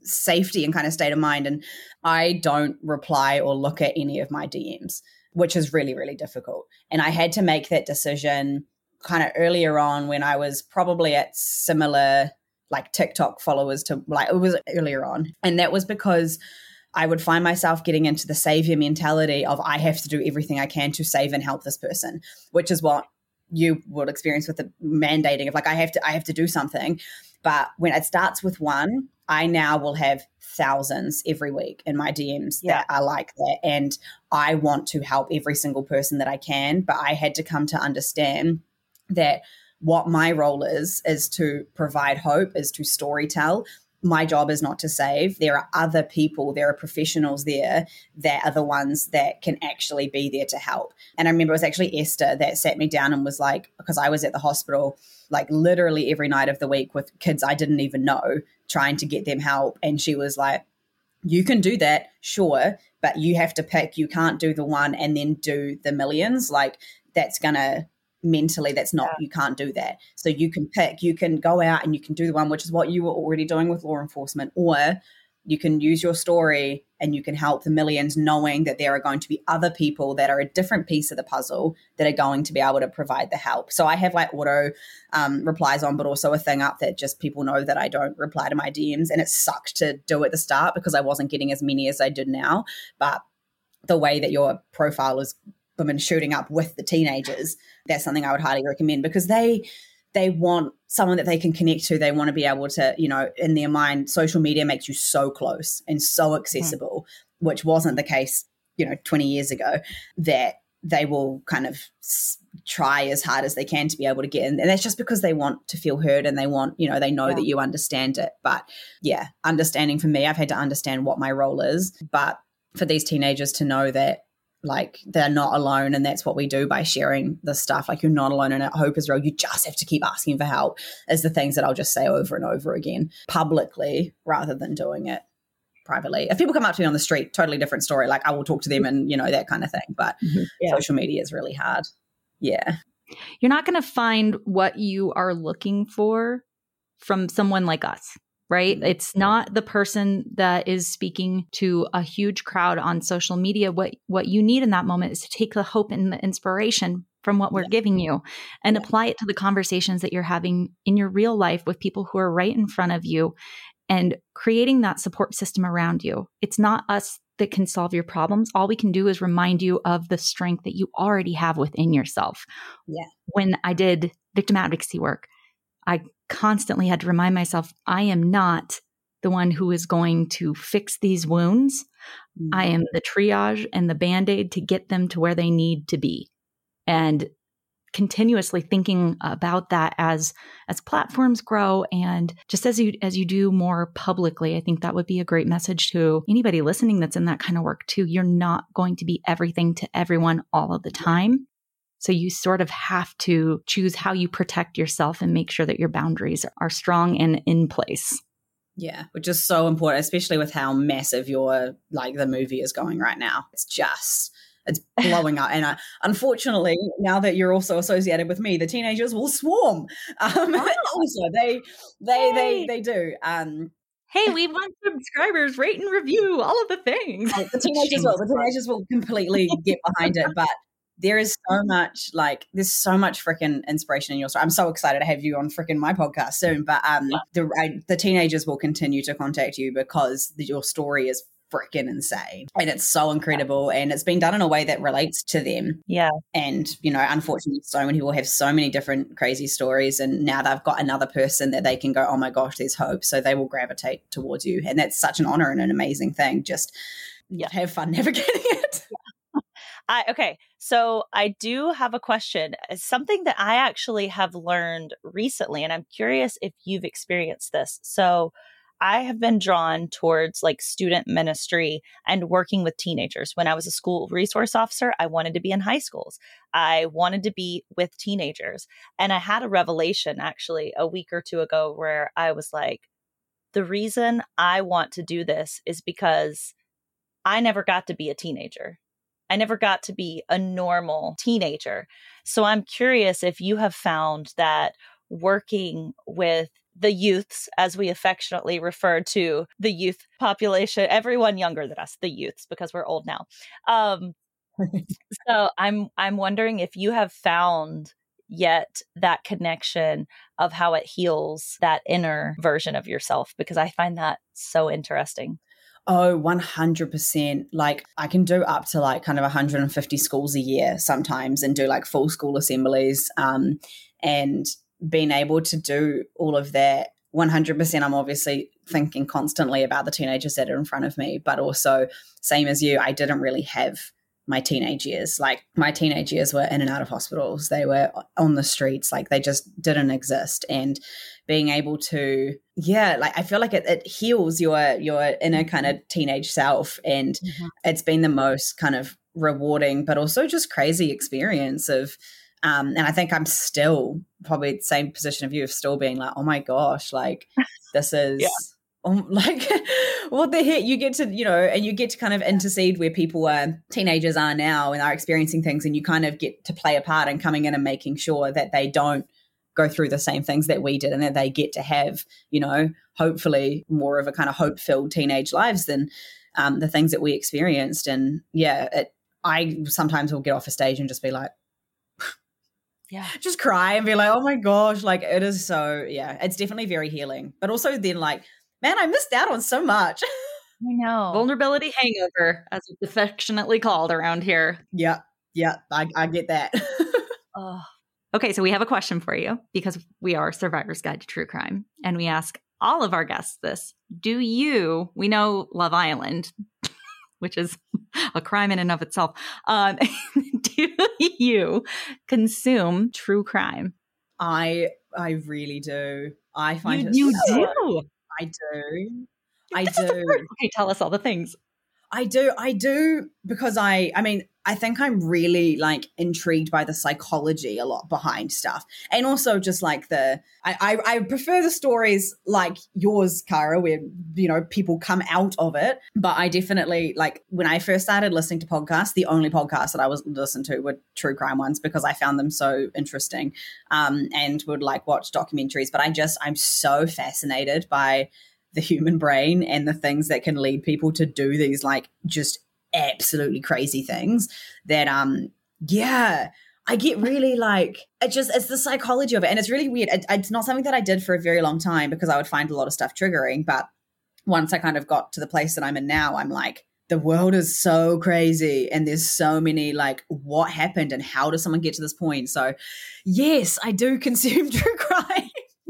safety and kind of state of mind. And I don't reply or look at any of my D Ms, which is really, really difficult. And I had to make that decision kind of earlier on when I was probably at similar like TikTok followers to like, it was earlier on. And that was because I would find myself getting into the savior mentality of I have to do everything I can to save and help this person, which is what you would experience with the mandating of like, I have to, I have to do something. But when it starts with one, I now will have thousands every week in my D Ms yeah. that are like that. And I want to help every single person that I can. But I had to come to understand that what my role is, is to provide hope, is to storytell. My job is not to save. There are other people, there are professionals there that are the ones that can actually be there to help. And I remember it was actually Esther that sat me down and was like, because I was at the hospital like literally every night of the week with kids I didn't even know, trying to get them help. And she was like, you can do that, sure, but you have to pick. You can't do the one and then do the millions. Like that's going to, mentally, that's not, yeah. you can't do that. So you can pick, you can go out and you can do the one, which is what you were already doing with law enforcement, or you can use your story and you can help the millions, knowing that there are going to be other people that are a different piece of the puzzle that are going to be able to provide the help. So I have like auto um, replies on, but also a thing up that just people know that I don't reply to my D Ms. And it sucked to do at the start because I wasn't getting as many as I did now. But the way that your profile is women shooting up with the teenagers, that's something I would highly recommend, because they they want someone that they can connect to. They want to be able to, you know, in their mind, social media makes you so close and so accessible, mm-hmm. which wasn't the case, you know, twenty years ago, that they will kind of try as hard as they can to be able to get in. And that's just because they want to feel heard and they want, you know, they know yeah. that you understand it. But yeah, understanding for me, I've had to understand what my role is. But for these teenagers to know that, like, they're not alone, and that's what we do by sharing this stuff. Like, you're not alone, and hope is real. You just have to keep asking for help, is the things that I'll just say over and over again publicly rather than doing it privately. If people come up to me on the street, totally different story. Like, I will talk to them and, you know, that kind of thing. But yeah. social media is really hard. Yeah. You're not going to find what you are looking for from someone like us. Right? It's not the person that is speaking to a huge crowd on social media. What what you need in that moment is to take the hope and the inspiration from what we're yeah. giving you and yeah. apply it to the conversations that you're having in your real life with people who are right in front of you, and creating that support system around you. It's not us that can solve your problems. All we can do is remind you of the strength that you already have within yourself. Yeah. When I did victim advocacy work, I constantly had to remind myself, I am not the one who is going to fix these wounds. Mm-hmm. I am the triage and the Band-Aid to get them to where they need to be. And continuously thinking about that as as platforms grow, and just as you as you do more publicly, I think that would be a great message to anybody listening that's in that kind of work too. You're not going to be everything to everyone all of the time. So you sort of have to choose how you protect yourself and make sure that your boundaries are strong and in place. Yeah, which is so important, especially with how massive your, like, the movie is going right now. It's just, it's blowing up. And uh, unfortunately, now that you're also associated with me, the teenagers will swarm. Um, oh. Also, they, they, hey. they, they do. Um, Hey, we want subscribers, rate and review, all of the things. The teenagers will, the teenagers will completely get behind it, but there is so much, like, there's so much freaking inspiration in your story. I'm so excited to have you on freaking my podcast soon. But um, the I, the teenagers will continue to contact you because the, your story is freaking insane. And it's so incredible. And it's been done in a way that relates to them. Yeah. And, you know, unfortunately, so many people have so many different crazy stories. And now they've got another person that they can go, oh my gosh, there's hope. So they will gravitate towards you. And that's such an honor and an amazing thing. Just yeah. have fun navigating it. I, okay, so I do have a question. It's something that I actually have learned recently, and I'm curious if you've experienced this. So I have been drawn towards like student ministry and working with teenagers. When I was a school resource officer, I wanted to be in high schools. I wanted to be with teenagers. And I had a revelation actually a week or two ago where I was like, the reason I want to do this is because I never got to be a teenager. I never got to be a normal teenager. So I'm curious if you have found that working with the youths, as we affectionately refer to the youth population, everyone younger than us, the youths, because we're old now. Um, so I'm I'm wondering if you have found yet that connection of how it heals that inner version of yourself, because I find that so interesting. Oh, one hundred percent. Like I can do up to like kind of one hundred fifty schools a year sometimes and do like full school assemblies. Um, and being able to do all of that, one hundred percent, I'm obviously thinking constantly about the teenagers that are in front of me, but also same as you, I didn't really have my teenage years. Like my teenage years were in and out of hospitals. They were on the streets. Like they just didn't exist. And being able to, yeah, like I feel like it, it heals your, your inner kind of teenage self. And mm-hmm. it's been the most kind of rewarding, but also just crazy experience of, um, and I think I'm still probably the same position of you of still being like, oh my gosh, like this is, yeah. Um, like what the heck, you get to, you know, and you get to kind of intercede where people are, teenagers are now and are experiencing things, and you kind of get to play a part in coming in and making sure that they don't go through the same things that we did, and that they get to have, you know, hopefully more of a kind of hope-filled teenage lives than um, the things that we experienced. And yeah, it, I sometimes will get off a stage and just be like, yeah, just cry and be like, oh my gosh, like it is so, yeah, it's definitely very healing. But also then like, man, I missed out on so much. I know. Vulnerability hangover, as it's affectionately called around here. Yeah, yeah, I, I get that. Oh. Okay, so we have a question for you, because we are Survivor's Guide to True Crime, and we ask all of our guests this. Do you, we know Love Island, which is a crime in and of itself, um, do you consume true crime? I I really do. I find you, it You so, do? I do. I this do. Is the first. Okay, tell us all the things. I do. I do because I, I mean, I think I'm really like intrigued by the psychology a lot behind stuff. And also just like the, I, I, I prefer the stories like yours, Cara, where, you know, people come out of it. But I definitely, like when I first started listening to podcasts, the only podcasts that I was listening to were true crime ones because I found them so interesting, um, and would like watch documentaries. But I just, I'm so fascinated by the human brain and the things that can lead people to do these like just absolutely crazy things that, um, yeah, I get really like, it just, it's the psychology of it. And it's really weird. It, it's not something that I did for a very long time because I would find a lot of stuff triggering. But once I kind of got to the place that I'm in now, I'm like, the world is so crazy and there's so many like, what happened and how does someone get to this point? So yes, I do consume true crime.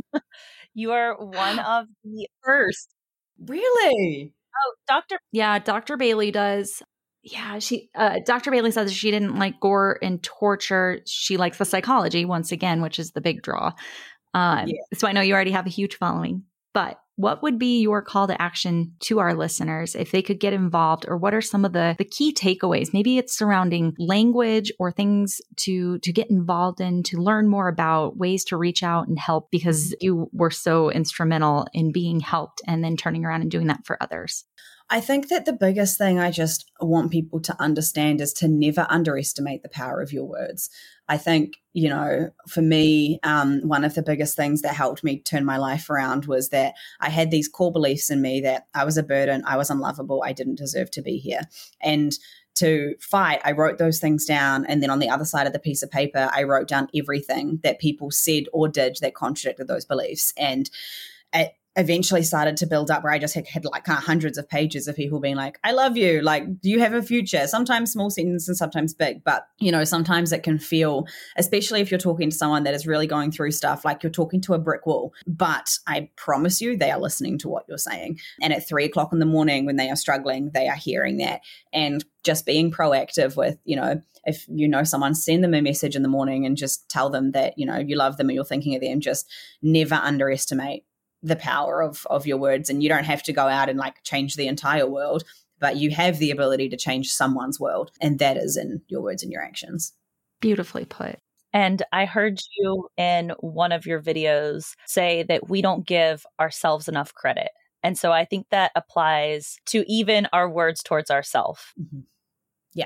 You are one of the first. Really? Oh, Doctor Yeah, Doctor Bailey does. Yeah, she. Uh, Doctor Bailey says she didn't like gore and torture. She likes the psychology once again, which is the big draw. Um, yeah. So I know you already have a huge following, but what would be your call to action to our listeners if they could get involved, or what are some of the, the key takeaways? Maybe it's surrounding language or things to, to get involved in, to learn more about, ways to reach out and help, because you were so instrumental in being helped and then turning around and doing that for others. I think that the biggest thing I just want people to understand is to never underestimate the power of your words. I think, you know, for me, um, one of the biggest things that helped me turn my life around was that I had these core beliefs in me that I was a burden, I was unlovable, I didn't deserve to be here. And to fight, I wrote those things down. And then on the other side of the piece of paper, I wrote down everything that people said or did that contradicted those beliefs. And it eventually started to build up where I just had, had like kind of hundreds of pages of people being like, I love you. Like, do you have a future? Sometimes small sentences and sometimes big, but you know, sometimes it can feel, especially if you're talking to someone that is really going through stuff, like you're talking to a brick wall, but I promise you they are listening to what you're saying. And at three o'clock in the morning when they are struggling, they are hearing that. And just being proactive with, you know, if you know someone, send them a message in the morning and just tell them that, you know, you love them and you're thinking of them. Just never underestimate the power of of your words. And you don't have to go out and like change the entire world, but you have the ability to change someone's world, and that is in your words and your actions. Beautifully put. And I heard you in one of your videos say that we don't give ourselves enough credit. And so I think that applies to even our words towards ourselves. Mm-hmm. Yeah,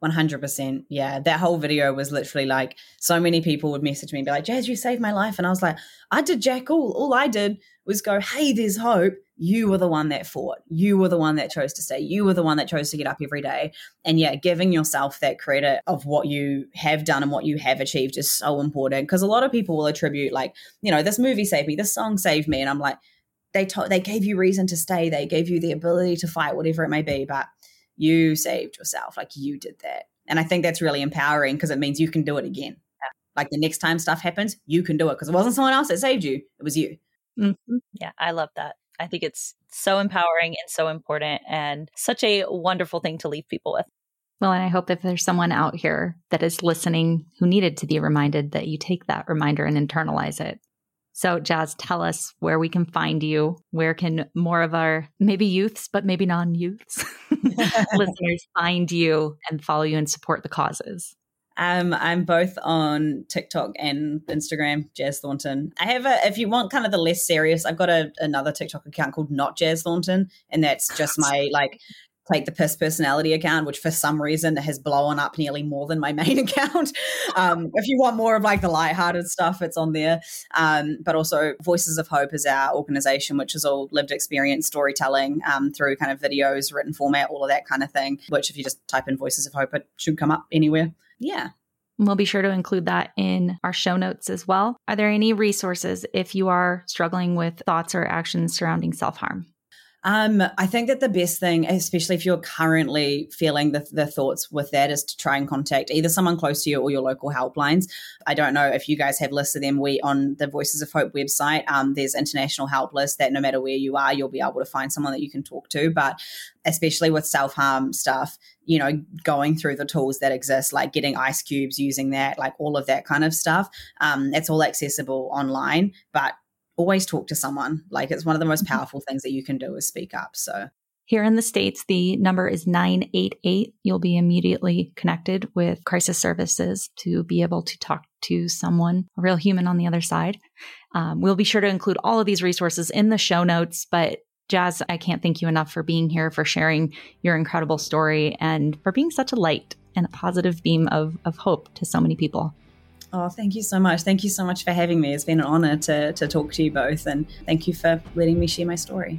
one hundred percent. Yeah. That whole video was literally like, so many people would message me and be like, Jazz, you saved my life. And I was like, I did jack all. All I did was go, hey, there's hope. You were the one that fought. You were the one that chose to stay. You were the one that chose to get up every day. And yeah, giving yourself that credit of what you have done and what you have achieved is so important, because a lot of people will attribute like, you know, this movie saved me, this song saved me. And I'm like, they to- they gave you reason to stay. They gave you the ability to fight, whatever it may be. But you saved yourself. Like, you did that. And I think that's really empowering, because it means you can do it again. Yeah. Like the next time stuff happens, you can do it, because it wasn't someone else that saved you. It was you. Mm-hmm. Yeah, I love that. I think it's so empowering and so important, and such a wonderful thing to leave people with. Well, and I hope that there's someone out here that is listening who needed to be reminded, that you take that reminder and internalize it. So Jazz, tell us where we can find you. Where can more of our maybe youths, but maybe non-youths listeners find you and follow you and support the causes? Um, I'm both on TikTok and Instagram, Jazz Thornton. I have a, if you want kind of the less serious, I've got a, another TikTok account called Not Jazz Thornton. And that's just my like take the piss personality account, which for some reason has blown up nearly more than my main account. Um, if you want more of like the lighthearted stuff, it's on there. Um, but also Voices of Hope is our organization, which is all lived experience storytelling um, through kind of videos, written format, all of that kind of thing, which if you just type in Voices of Hope, it should come up anywhere. Yeah. We'll be sure to include that in our show notes as well. Are there any resources if you are struggling with thoughts or actions surrounding self-harm? Um, I think that the best thing, especially if you're currently feeling the, the thoughts with that, is to try and contact either someone close to you or your local helplines. I don't know if you guys have lists of them. We, on the Voices of Hope website, um, there's international help lists that no matter where you are, you'll be able to find someone that you can talk to. But especially with self-harm stuff, you know, going through the tools that exist, like getting ice cubes, using that, like all of that kind of stuff, um, it's all accessible online. But always talk to someone. Like, it's one of the most powerful things that you can do is speak up. So here in the States, the number is nine eight eight. You'll be immediately connected with crisis services to be able to talk to someone, a real human on the other side. Um, we'll be sure to include all of these resources in the show notes. But Jazz, I can't thank you enough for being here, for sharing your incredible story, and for being such a light and a positive beam of, of hope to so many people. Oh, thank you so much. Thank you so much for having me. It's been an honor to to talk to you both, and thank you for letting me share my story.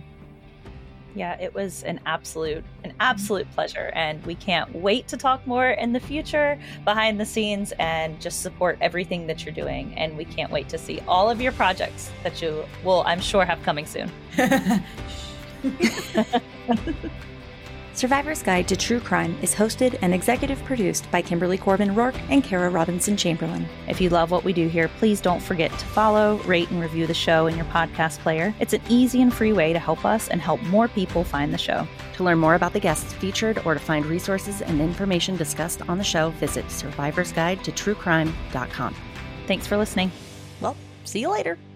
Yeah, it was an absolute, an absolute pleasure. And we can't wait to talk more in the future behind the scenes and just support everything that you're doing. And we can't wait to see all of your projects that you will, I'm sure, have coming soon. Survivor's Guide to True Crime is hosted and executive produced by Kimberly Corbin Rourke and Kara Robinson Chamberlain. If you love what we do here, please don't forget to follow, rate, and review the show in your podcast player. It's an easy and free way to help us and help more people find the show. To learn more about the guests featured or to find resources and information discussed on the show, visit survivors guide to true crime dot com. Thanks for listening. Well, see you later.